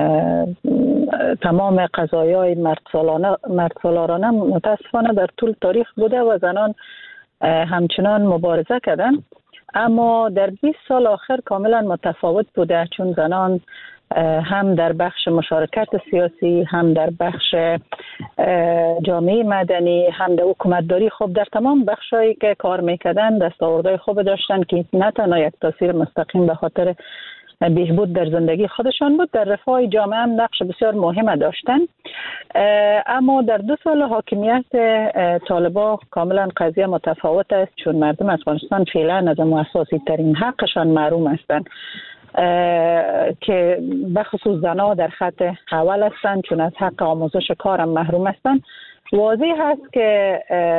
تمام قضایای مردسالارانه متاسفانه در طول تاریخ بوده و زنان همچنان مبارزه کردن، اما در بیست سال آخر کاملا متفاوت بوده، چون زنان هم در بخش مشارکت سیاسی، هم در بخش جامعه مدنی، هم در حکومتداری، خب در تمام بخشایی که کار میکردن دستاوردهای خوب داشتن که نه تنها یک تاثیر مستقیم به خاطر بهبود در زندگی خودشان بود، در رفاه جامعه هم نقش بسیار مهم داشتن. اما در دو سال حاکمیت طالبان کاملا قضیه متفاوت است، چون مردم افغانستان فعلا از اساسی ترین حقشان محروم هستند که بخصوص زنها در خط اول هستند، چون از حق آموزش کار هم محروم هستند. واضح هست که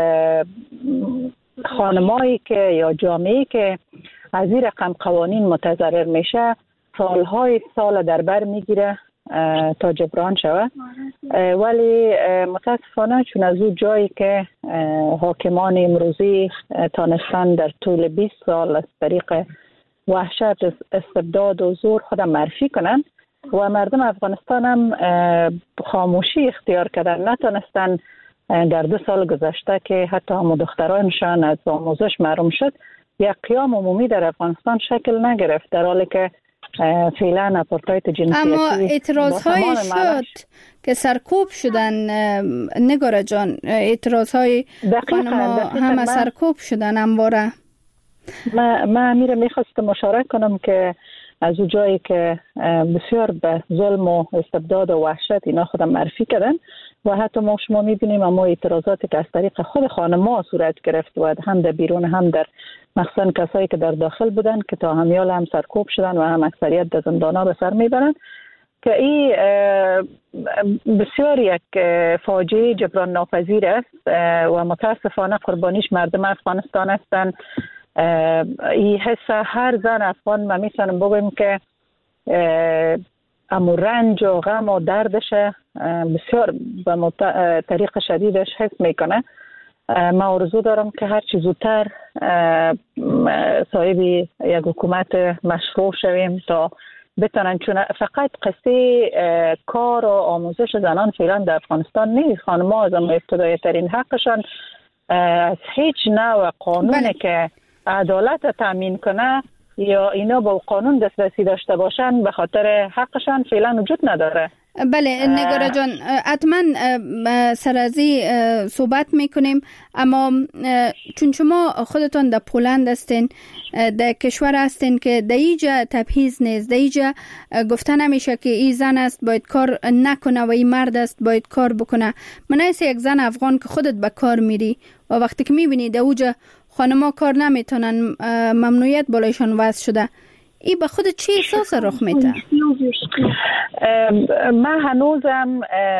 خانمایی که یا جامعه‌ای که از این رقم قوانین متضرر میشه سالهای سال در بر میگیره تا جبران شود، ولی متاسفانه چون از اون جایی که حاکمان امروزی تانستن در طول بیست سال از طریق وحشت، استبداد و زور خودم معرفی کنن و مردم افغانستان هم خاموشی اختیار کردن، نتونستن در دو سال گذشته که حتی هم دخترانشان از آموزش محروم شد، یک قیام عمومی در افغانستان شکل نگرفت، در حالی که فعلا اپارتاید جنسیتی. اما اعتراض های شد که سرکوب شدن نگاره جان، اعتراض های خانما همه سرکوب شدن همواره. ما ما امیر میخواستم مشارکت کنم که از اون جایی که بسیار به ظلم و استبداد و وحشت اینا خودم معرفی کردن و حتی ما شما میبینیم اما اعتراضاتی که از طریق خود خانم‌ها صورت گرفت و هم در بیرون هم در مخصوصا کسایی که در داخل بودن که تا همیال هم سرکوب شدن و هم اکثریت در زندان‌ها به سر میبرن، که این بسیار یک فاجعه جبران ناپذیر است و متاسفانه قربانیش مردم افغانستان هستند. این حس هر زن افغان ما میتونم بگم که امو رنج و غم و دردش بسیار به مت... طریق شدیدش حس میکنه. ما آرزو دارم که هر چی زودتر صاحب یک حکومت مشروع شویم تا بتونن، چون فقط قصه کار و آموزش زنان فعلا در افغانستان نیست. خانم‌ها از ابتدایی ترین حقشان از هیچ نوع قانونی بله. که عدالت تامین کنه یا اینا با قانون دسترسی داشته باشن به خاطر حقشان فعلا وجود نداره. بله نگاره جان، حتما سر از این صحبت میکنیم، اما چون شما خودتون در پولند هستین، در کشور هستین که در اینجا تبعیض نیست، در اینجا گفته نمیشه که این زن است باید کار نکنه و این مرد است باید کار بکنه. من ایست یک زن افغان که خودت به کار میری و وقتی که میبینی در اونجا خانم‌ها کار نمیتونن، ممنوعیت بالایشان وضع شده، این به خود چی احساس رخ میده؟ من هنوزم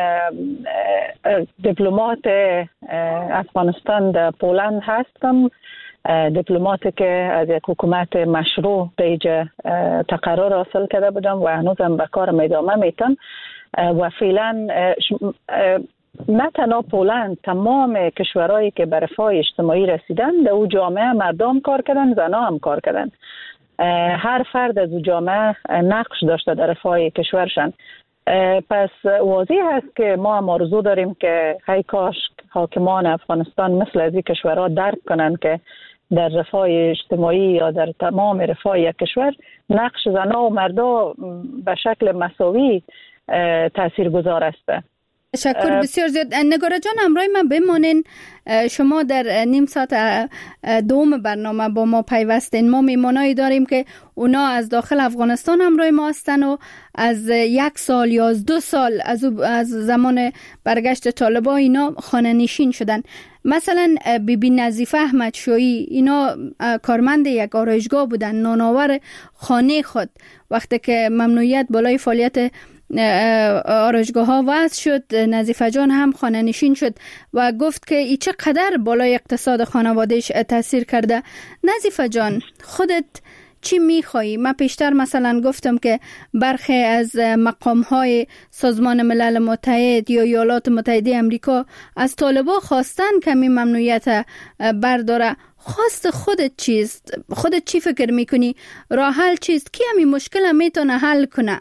دیپلمات افغانستان در پولند هستم، دیپلماتی که از یک حکومت مشروع به اینجا تقرر حاصل کرده بودم و هنوزم به کارم ادامه میتم و فعلا نه تنها پولند، تمام کشورهایی که به رفاه اجتماعی رسیدن در او جامعه مردم کار کردن، زنها هم کار کردن. هر فرد از او جامعه نقش داشته در رفاه کشورشان. پس واضح هست که ما هم آرزو داریم که هی کاش حاکمان افغانستان مثل از این کشورها درک کنن که در رفاه اجتماعی یا در تمام رفاه یک کشور نقش زنها و مردا به شکل مساوی تاثیرگذار است. تشکر بسیار زیاد. نگارا جان همراه ما بمانین. شما در نیم ساعت دوم برنامه با ما پیوستین. ما میمانایی داریم که اونا از داخل افغانستان همراه ما هستن و از یک سال یا از دو سال از, از زمان برگشت طالبان اینا خانه نشین شدن. مثلا بیبی نظیفه احمد شایی اینا کارمند یک آرایشگاه بودن، نانآور خانه خود وقتی که ممنوعیت بالای فعالیت آرایشگاه ها وضع شد، نظیفه جان هم خانه نشین شد و گفت که ای چقدر بالای اقتصاد خانوادهش تاثیر کرده. نظیفه جان خودت چی میخوایی؟ من پیشتر مثلا گفتم که برخی از مقام های سازمان ملل متحد یا ایالات متحده امریکا از طالبان خواستن که این ممنوعیت برداره. خواست خودت چیست؟ خودت چی فکر میکنی؟ راه حل چیست؟ کی همین مشکل میتونه حل کنه؟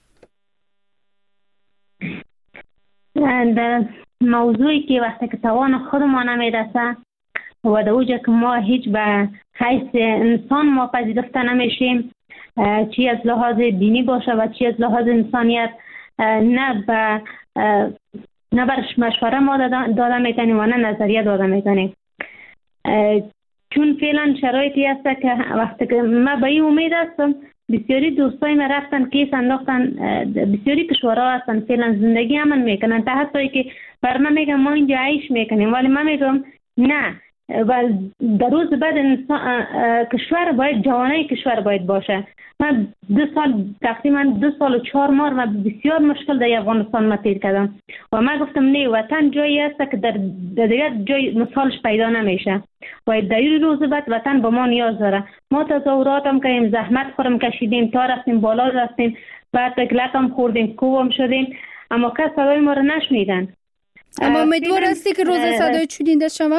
در موضوعی که وقتی که توان خودمان نمیرسه و در اوجه که ما هیچ به حیث انسان ما پذیرفته نمیشیم، چی از لحاظ دینی باشه و چی از لحاظ انسانیت، نه به نه برش مشوره ما داده میکنیم و نه نظریه داده میکنیم. چون فعلا شرایطی هست که وقتی که ما به این امید هستم بسیاری دوستای ما رفتن کیس انداختن، بسیاری کشورها هستن فعلا زندگی امن میکنن، تا حتی که بر من میگم ما اینجا عیش میکنیم، ولی من میگم نه، و در روز بعد انسان کشور باید جوانای کشور باید باشه. من دو سال تقریبا دو سال و چهار ماه و بسیار مشکل در افغانستان ما تیر کردم و من گفتم نه، وطن جایی هست که در دیگر جای مثالش پیدا نمیشه و در این روز بعد وطن با ما نیاز داره. ما تظاهرات هم کردیم، زحمت خورم کشیدیم تا رفتیم بالا رفتیم، بعد تکلک هم خوردیم، کوب هم شدیم، اما کس صدای ما رو نشنیدن. اما امیدوار هستی که روز صدای شنیده شوه؟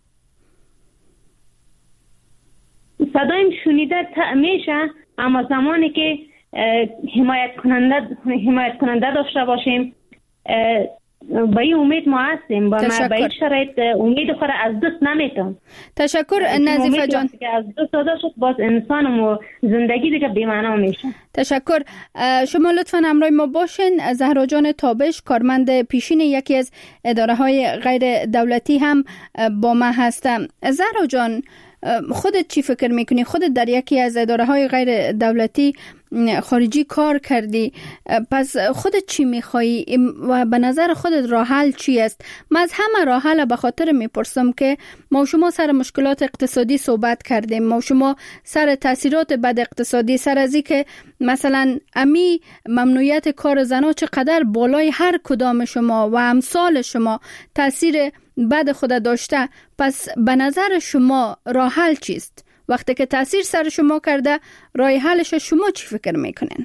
صدایم شنیده میشه، اما زمانی که حمایت کننده حمایت کننده داشته باشیم با این امید ما هستیم. با ما با این شرایط امید خود از دست نمیتم. تشکر نظیفه جان. از دست داده شد باز انسان و زندگی دیگه بی‌معنا میشه. تشکر. شما لطفاً همراه ما باشین. زهرا جان تابش کارمند پیشین یکی از اداره های غیر دولتی هم با ما هستم. زهرا جان خودت چی فکر میکنی؟ خودت در یکی از اداره های غیر دولتی خارجی کار کردی، پس خودت چی میخوایی و به نظر خودت راه حل چی است؟ من از همه راه حل به خاطر میپرسم که ما شما سر مشکلات اقتصادی صحبت کردیم، ما شما سر تاثیرات بد اقتصادی، سر از این که مثلا امی ممنوعیت کار زنا چقدر بالای هر کدام شما و امثال شما تاثیر بد خود داشته، پس به نظر شما راه حل چیست؟ وقتی که تاثیر سر شما کرده راه حلش شما چی فکر میکنین؟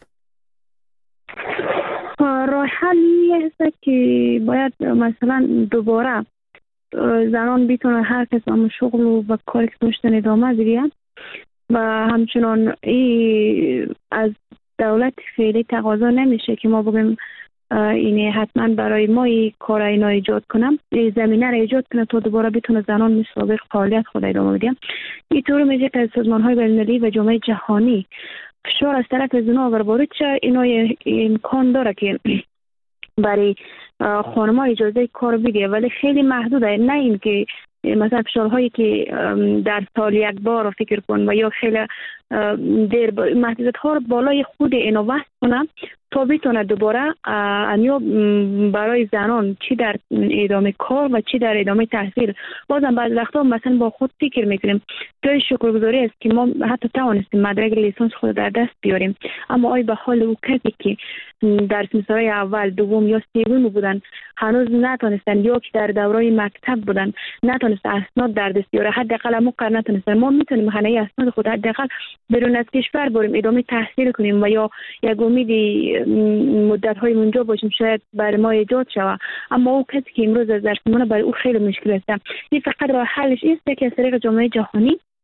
راه حلی هست که باید مثلا دوباره زنان بیتونه هر کس هم شغل و کاری که داشتن ادامه بگیرن و همچنان ای از دولت فعلی تقاضا نمیشه که ما بگیم اینه حتما برای ما این کار اینا ایجاد کنم، زمینه را ایجاد کنه تا دوباره بتونه زنان مثل سابق فعالیت خود ادامه بدن. اینطور میشه که سازمان های بین‌المللی و جامعه جهانی فشار از طرف زنا آور وارد شه، اینا امکان داره که برای خانم‌ها اجازه کار بده، ولی خیلی محدوده. نه این که مثلا فشارهایی که در سال یک بار فکر کن و یا خیلی دیر محدودیت ها رو بالای خود اینو وصل کنم تا بتونه دوباره انیا برای زنان چی در ادامه کار و چی در ادامه تحصیل. بازم بعض وقتا مثلا با خود فکر میکنیم جای شکرگزاری است که ما حتی توانستیم مدرک لیسانس خود در دست بیاریم، اما آیا به حال او کسی که در سمسترهای اول، دوم یا سوم بودن هنوز نتونستن یا که در دورای مکتب بودن نتونست اسناد در دست بیاره، حداقل ما کار نتونستن، ما میتونیم همه اسناد خود حداقل بیرون از کشور بریم ادامه تحصیل کنیم و یا یک امیدی مدت های اونجا باشیم شاید برای ما ایجاد شود. اما او کسی که امروز از درس میمونه برای او خیلی مشکل است. این فقط راه حلش است که از طریق جامعه جهانی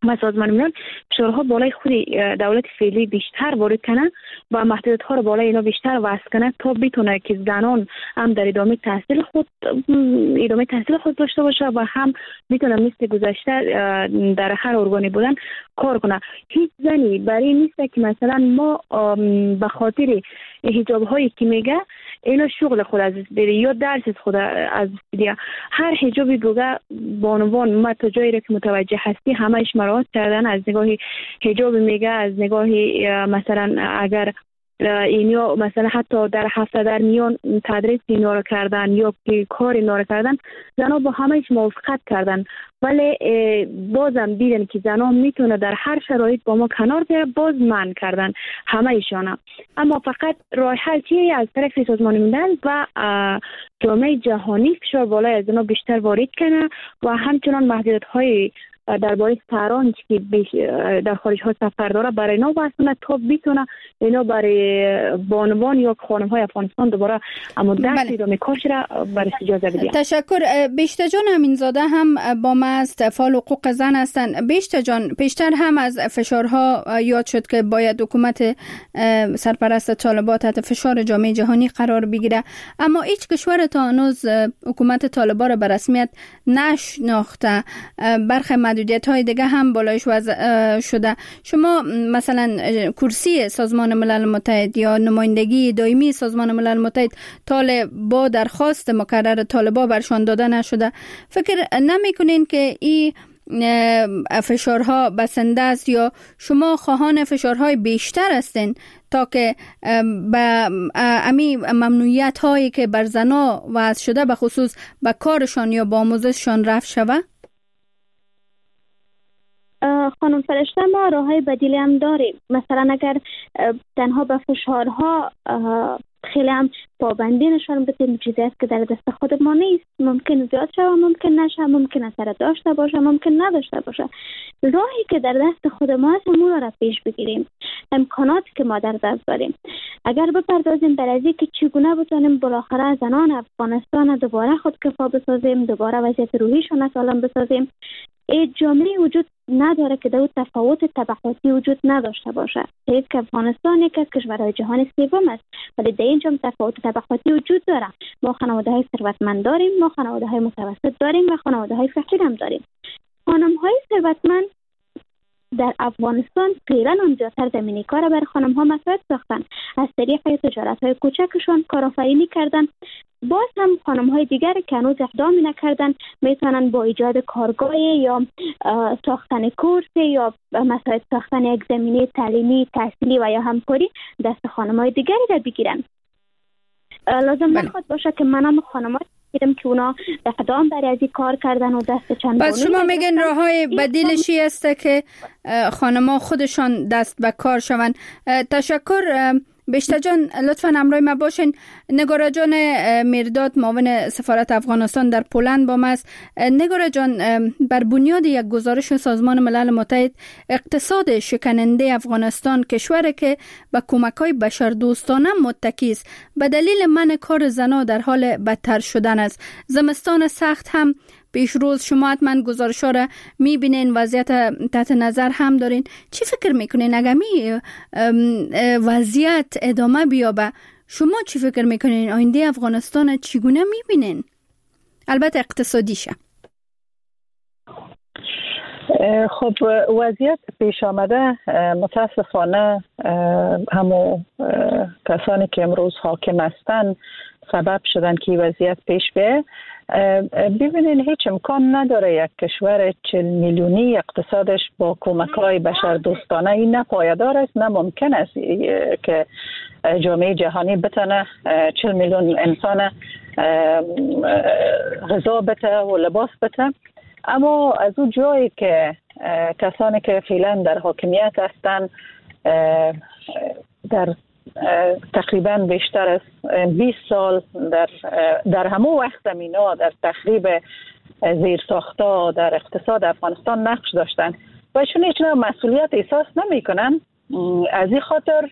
و سازمان ملل فشارها بالای خود دولت فعلی بیشتر وارد کنه و محدودیت‌ها رو بالای اینا بیشتر وضع کنه تا بتونه که زنان هم در ادامه تحصیل خود ادامه تحصیل خود داشته باشه و هم میتونه مثل گذشته در هر ارگانی بودن کار کنه. هیچ زنی برای نیست که مثلا ما به خاطر حجاب هایی که میگه اینا شغل خود از بده یا درس خود از بده. هر حجابی بگه بانوان ما تا جایی را که متوجه هستی همهش مراعات کردن. از نگاه حجاب میگه، از نگاه مثلا اگر اینیا مثلا حتی در هفته در میان تدریس اینا رو کردن یا کار اینا رو کردن، زنها با همهش موافقت کردن، ولی بازم دیدن که زنها میتونه در هر شرایط با ما کنار بیاره، باز منع کردن همه ایشانا. اما فقط راه حل چیه؟ از طرف سازمان ملل و جامعه جهانی فشار بالای از اینا بیشتر وارد کنه و همچنان محدودیت های درباره سران که در خارج ها سفر داره برای اینا واسه تا بتونه اینا برای بانوان یا خانم های افغانستان دوباره اما دست ادامه کارش را برای اجازه بدیم. تشکر. بیشتر جان امینزاده هم با ما است، فعال حقوق زن هستند. بیشتر جان، بیشتر هم از فشارها یاد شد که باید حکومت سرپرست طالبان تحت فشار جامعه جهانی قرار بگیره، اما هیچ کشور تا هنوز حکومت طالبان را به رسمیت نشناخته. برخی محدودیت های دیگه هم بالایش وضع شده. شما مثلا کرسی سازمان ملل متحد یا نمایندگی دائمی سازمان ملل متحد طالب با درخواست مکرر طالبان برشان داده نشده. فکر نمیکنین که این فشارها بسنده است یا شما خواهان فشارهای بیشتر هستین تا که به امی ممنوعیت هایی که بر زنا وضع شده به خصوص به کارشان یا با آموزششان رفع شوه؟ خانم فرشته، ما راههای بدیلی هم داریم. مثلا اگر تنها به فشارها خیلی هم پابندی نشان بدیم، چیزی است که در دست خود ما نیست. ممکن زیاد شود، ممکن نشه، ممکن اثر داشته باشه، ممکن نداشته باشه. راهی که در دست خود ما است همون را پیش بگیریم. امکاناتی که ما در دست داریم اگر بپردازیم بر از اینکه چگونه بتونیم بالاخره زنان افغانستان دوباره خودکفا بسازیم، دوباره وضعیت روحیشون سالم بسازیم. این جامعه وجود نداره که در تفاوت طبقاتی وجود نداشته باشه. حیف که افغانستان یک از کشورهای جهان سوم است، ولی در اینجا تفاوت طبقاتی وجود داره. ما خانواده های ثروتمند داریم، ما خانواده های متوسط داریم و خانواده های فقیر هم داریم. خانم های ثروتمند در افغانستان فعلا هم زیادتر زمینی کار برای خانم ها مساعد ساختن، از طریق تجارت های کوچکشون کارآفرینی کردن. باز هم خانم های دیگر که هنوز اقدامی نکردن میتونن با ایجاد کارگاه یا ساختن کورس یا مساعد ساختن یک زمینه تعلیمی، تحصیلی و یا همکاری دست خانم های دیگری را بگیرن. لازم نخواد باشه که منم خانم ها دیدم که اونا اقدام برای ازی کار کردن و دست چند پس شما میگن راه های بدیلشی است که خانما خودشان دست به کار شون. تشکر. بیشتر جان، لطفاً همراه ما باشین. نگارا جان میرداد، معاون سفارت افغانستان در پولند با ما است. نگارا جان، بر بنیاد یک گزارش سازمان ملل متحد، اقتصاد شکننده افغانستان، کشوری که به کمک‌های بشردوستانه متکی است، به دلیل منع کار زنان در حال بدتر شدن است. زمستان سخت هم پیش روز، شما حتما گزارش‌ها را می‌بینین، وضعیت تحت نظر هم دارین. چی فکر می‌کنین اگر می وضعیت ادامه بیابه؟ شما چی فکر می‌کنین آینده افغانستان چگونه می‌بینین؟ البته اقتصادیشه. خب وضعیت پیش آمده متاسفانه همو کسانی که امروز حاکم هستند سبب شدن که وضعیت پیش بیه. ببینین هیچ امکان نداره یک کشور چهل میلیونی اقتصادش با کمک‌های بشردوستانه این نه پایدار است، نه ممکن است که جامعه جهانی بتونه چهل میلیون انسان غذا بده و لباس بده. اما از اون جایی که کسانی که فعلا در حاکمیت هستند در تقریبا بیشتر از بیست سال در در همه وقت اینا در تخریب زیرساخت‌ها در اقتصاد افغانستان نقش داشتن و ایشون هیچ نوع مسئولیت احساس نمی‌کنن. از این خاطر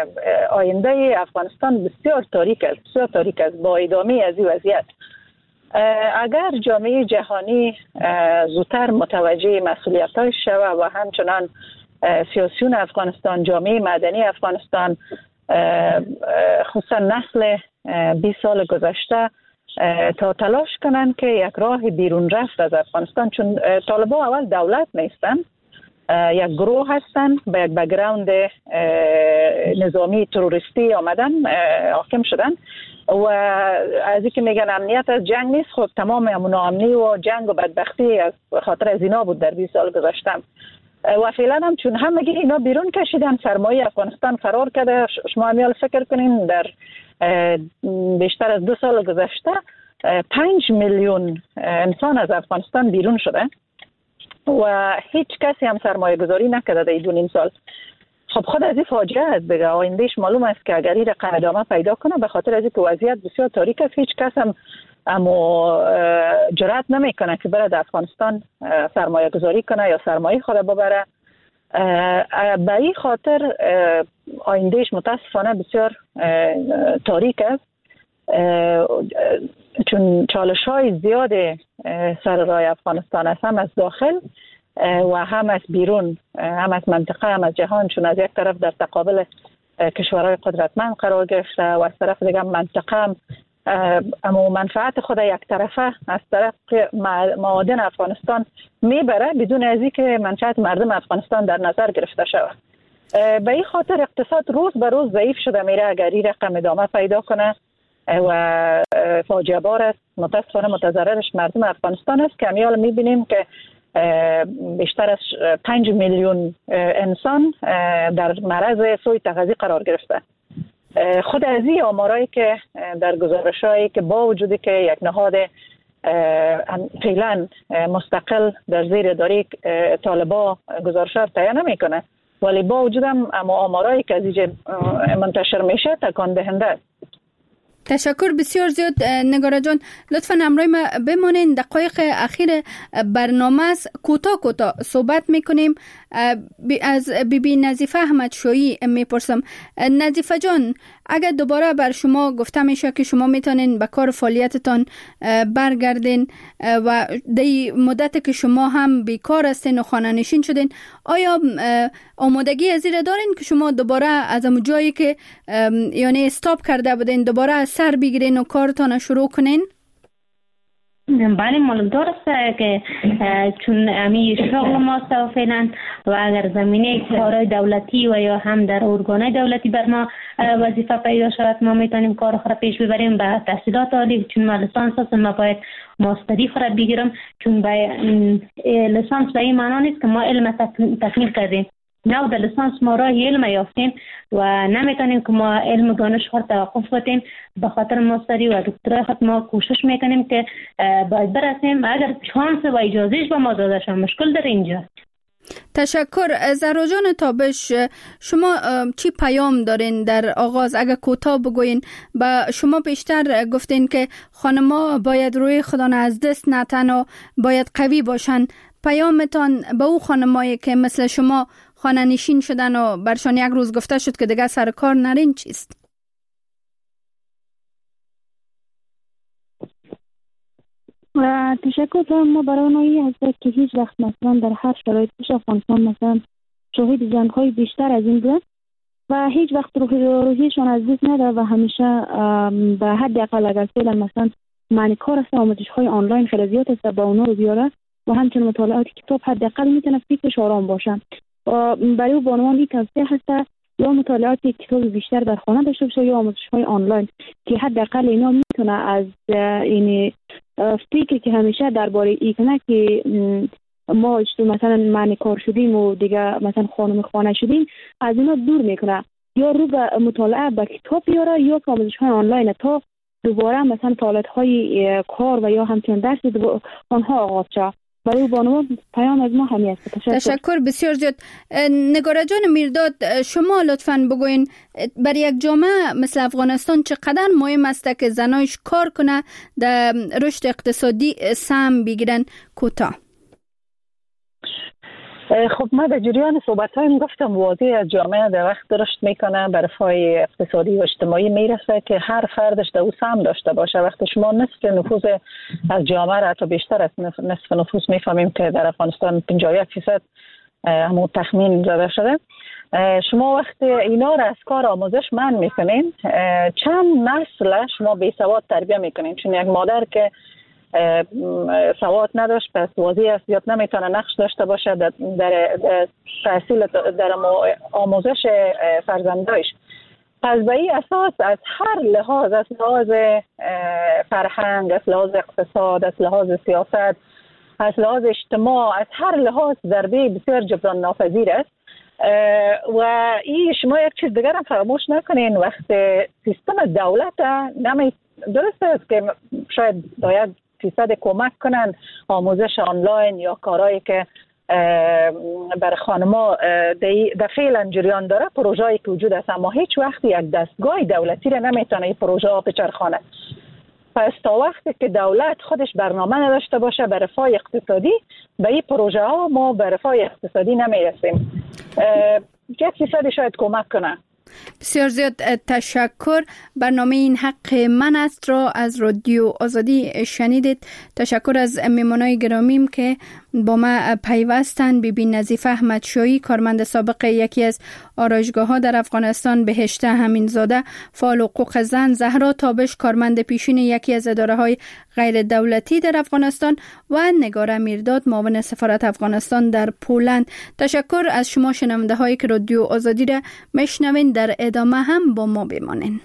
آینده افغانستان بسیار تاریک است، بسیار تاریک است با ادامه از این وضعیت. اگر جامعه جهانی زودتر متوجه مسئولیت‌هاش شود و همچنان سیاسیون افغانستان، جامعه مدنی افغانستان، خصوصا نسل بیست سال گذشته تا تلاش کنن که یک راه بیرون رفت از افغانستان، چون طالبان اول دولت نیستن، یک گروه هستن با یک بک‌گراند نظامی تروریستی آمدن حاکم شدن و از اینکه میگن امنیت از جنگ نیست، خب تمام ناامنی و جنگ و بدبختی از خاطر از اینا بود در بیست سال گذشته. و فعلا هم چون همگی اینا بیرون کشیدن، سرمایه افغانستان فرار کرده. شما همیال فکر کنین در بیشتر از دو سال گذشته پنج میلیون انسان از افغانستان بیرون شده و هیچ کسی هم سرمایه گذاری نکرده در دو نیم سال. خب خود از این فاجعه است دیگه. آیندهش معلوم است که اگر این رقم ادامه پیدا کنه، به خاطر از اینکه وضعیت بسیار تاریک است، هیچ کس هم اما جرأت نمیکنه که بره در افغانستان سرمایه گذاری کنه یا سرمایه خود ببره. به این خاطر آیندهش متاسفانه بسیار تاریک است، چون چالش های زیاد سر راه افغانستان است، هم از داخل و هم از بیرون، هم از منطقه هم از جهان، چون از یک طرف در تقابل کشورهای قدرتمند قرار گرفته و از طرف دیگه منطقه هم اما منفعت خود یک طرفه از طرف معادن افغانستان میبره بدون از اینکه منفعت مردم افغانستان در نظر گرفته شود. به این خاطر اقتصاد روز به روز ضعیف شده میره اگر این رقم ادامه پیدا کنه و فاجعه بار است. متاسفانه متضررش مردم افغانستان است که همیال میبینیم که بیشتر از پنج میلیون انسان در معرض سوء تغذیه قرار گرفته. خود از این آمارایی که در گزارش‌هایی که با وجودی که یک نهاد فعلا مستقل در زیر اداره طالبان گزارش‌ها تهیه نمی‌کنه، ولی با وجود هم آمارایی که از اینجا منتشر میشه تکان دهنده است. تشکر بسیار زیاد نگارا جان. لطفاً همراه ما بمانین. دقایق اخیر برنامه است، کوتاه کوتاه صحبت میکنیم. از بی بی نظیفه احمدشاهی میپرسم. نظیفه جان، اگر دوباره بر شما گفته میشه که شما میتونین به کار فعالیتتان برگردین و دی مدت که شما هم بیکار هستین و خانه نشین شدین، آیا آمادگی از این دارین که شما دوباره از اون جایی که یعنی استاپ کرده بودین دوباره از سر بگیرین و کارتان شروع کنین؟ بله معلوم درسته که چون امی شغل ماست و فعلا و اگر زمینه کارهای دولتی و یا هم در ارگانهای دولتی بر ما وظیفه پیدا شود، ما میتونیم کار خود پیش ببریم. به تحصیلات عالی چون ما لیسانس هستم، ما باید ماستری خود بگیرم، چون به لیسانس به این معنا نیست که ما علم تکمیل کردیم. نه، در لیسانس ما راه علم یافتیم و نمیتونیم که ما علم دانش خود توقف کنیم. به خاطر ماستری و دکترای خود ما کوشش میکنیم که باید برسیم. اگر چانس و اجازهش به ما داده شد، مشکل در اینجا. تشکر. زهرا جان تابش، شما چی پیام دارین در آغاز؟ اگر کوتاه بگوین. با شما بیشتر گفتین که خانما باید روی خودان از دست نتن و باید قوی باشن. پیامتان به او خانمایی که مثل شما خانه نشین شدن و برشان یک روز گفته شد که دیگه سر کار نرین چیست؟ و تشکر دارم. ما برای اونایی هست که هیچ وقت مثلا در هر شرایط پیش افغانستان مثلا شاهد جنگ‌های بیشتر از این بودن و هیچ وقت روحی روحیشان از دست نداره و همیشه به حد اقل اگر فعلا مثلا معنی کار است، آموزش‌های آنلاین خیلی زیاد است با اونا رو بیاره و همچنین مطالعات کتاب حد اقل میتونه فکرش آرام باشن. و برای بانوان این توصیه هست یا مطالعات کتاب بیشتر در خانه داشته باشه یا آموزش‌های آنلاین که حد اقل اینا میتونه از این فکری که همیشه درباره اینه که ما مثلا معنی کار شدیم و دیگه مثلا خانم خانه شدیم از اینا دور میکنه، یا رو به مطالعه به کتاب بیاره یا آموزش‌های آنلاین تا دوباره مثلا فعالیت‌های کار و یا همچنین درس آنها آغاز شد. برای بانوان پیام از ما همی است. تشکر. تشکر بسیار زیاد. نگارا جان میرداد، شما لطفاً بگوین برای یک جامعه مثل افغانستان چقدر مهم است که زنایش کار کنه در رشد اقتصادی سهم بگیرن؟ کوتاه. خب من در جریان صحبت هایم گفتم واضح از جامعه در وقت رشد میکنه به رفاه اقتصادی و اجتماعی میرسه که هر فردش در او سهم داشته باشه. وقتی شما نصف نفوذ از جامعه را حتی بیشتر از نصف نفوذ میفهمیم که در افغانستان پنجاه و یک فیصد همون تخمین زده شده، شما وقتی اینا را از کار آموزش من میکنین چند نسل شما بی سواد تربیه میکنین. چون یک مادر که سواد نداشت پس واضح است زیاد نمیتونه نقش داشته باشه در, در تحصیل در آموزش فرزندایش. پس به این اساس از هر لحاظ، از لحاظ فرهنگ، از لحاظ اقتصاد، از لحاظ سیاست، از لحاظ اجتماع، از هر لحاظ ضربه بسیار جبران ناپذیر است. و این شما یک چیز دیگر هم فراموش نکنین، وقت سیستم دولت نمی درست است که شاید باید فیصد کمک کنن آموزش آنلاین یا کارهایی که برای خانما در فعلا جریان داره، پروژه‌ای که وجود است، اما هیچ وقت یک دستگاه دولتی را نمیتونه این پروژه ها بچرخانه. پس تا وقتی که دولت خودش برنامه نداشته باشه برای رفاه اقتصادی، به این پروژه ها ما به رفاه اقتصادی نمیرسیم. یک فیصد شاید کمک کنه. بسیار زیاد تشکر. برنامه این حق من است را از رادیو آزادی شنیدید. تشکر از میمانای گرامیم که با ما پیوستند. بی بی نظیفه احمدشاهی، کارمند سابق یکی از آرایشگاه ها در افغانستان، بهشته همینزاده، فعال حقوق زن، زهرا تابش، کارمند پیشین یکی از اداره های غیر دولتی در افغانستان و نگار میرداد، معاون سفارت افغانستان در پولند. تشکر از شما شنونده هایی که رادیو آزادی را میشنوین. در ادامه هم با ما بمانین.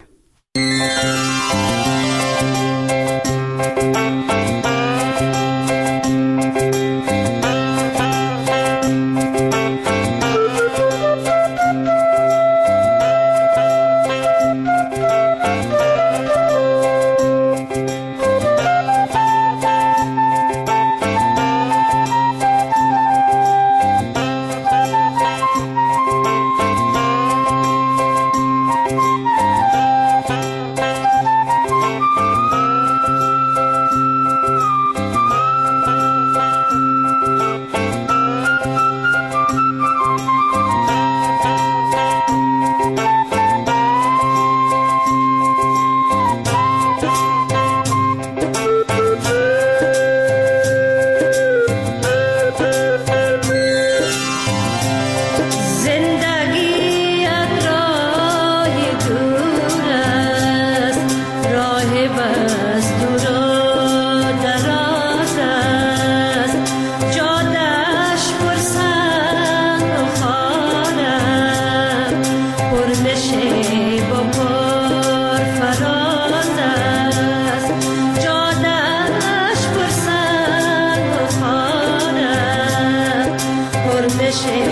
Shame.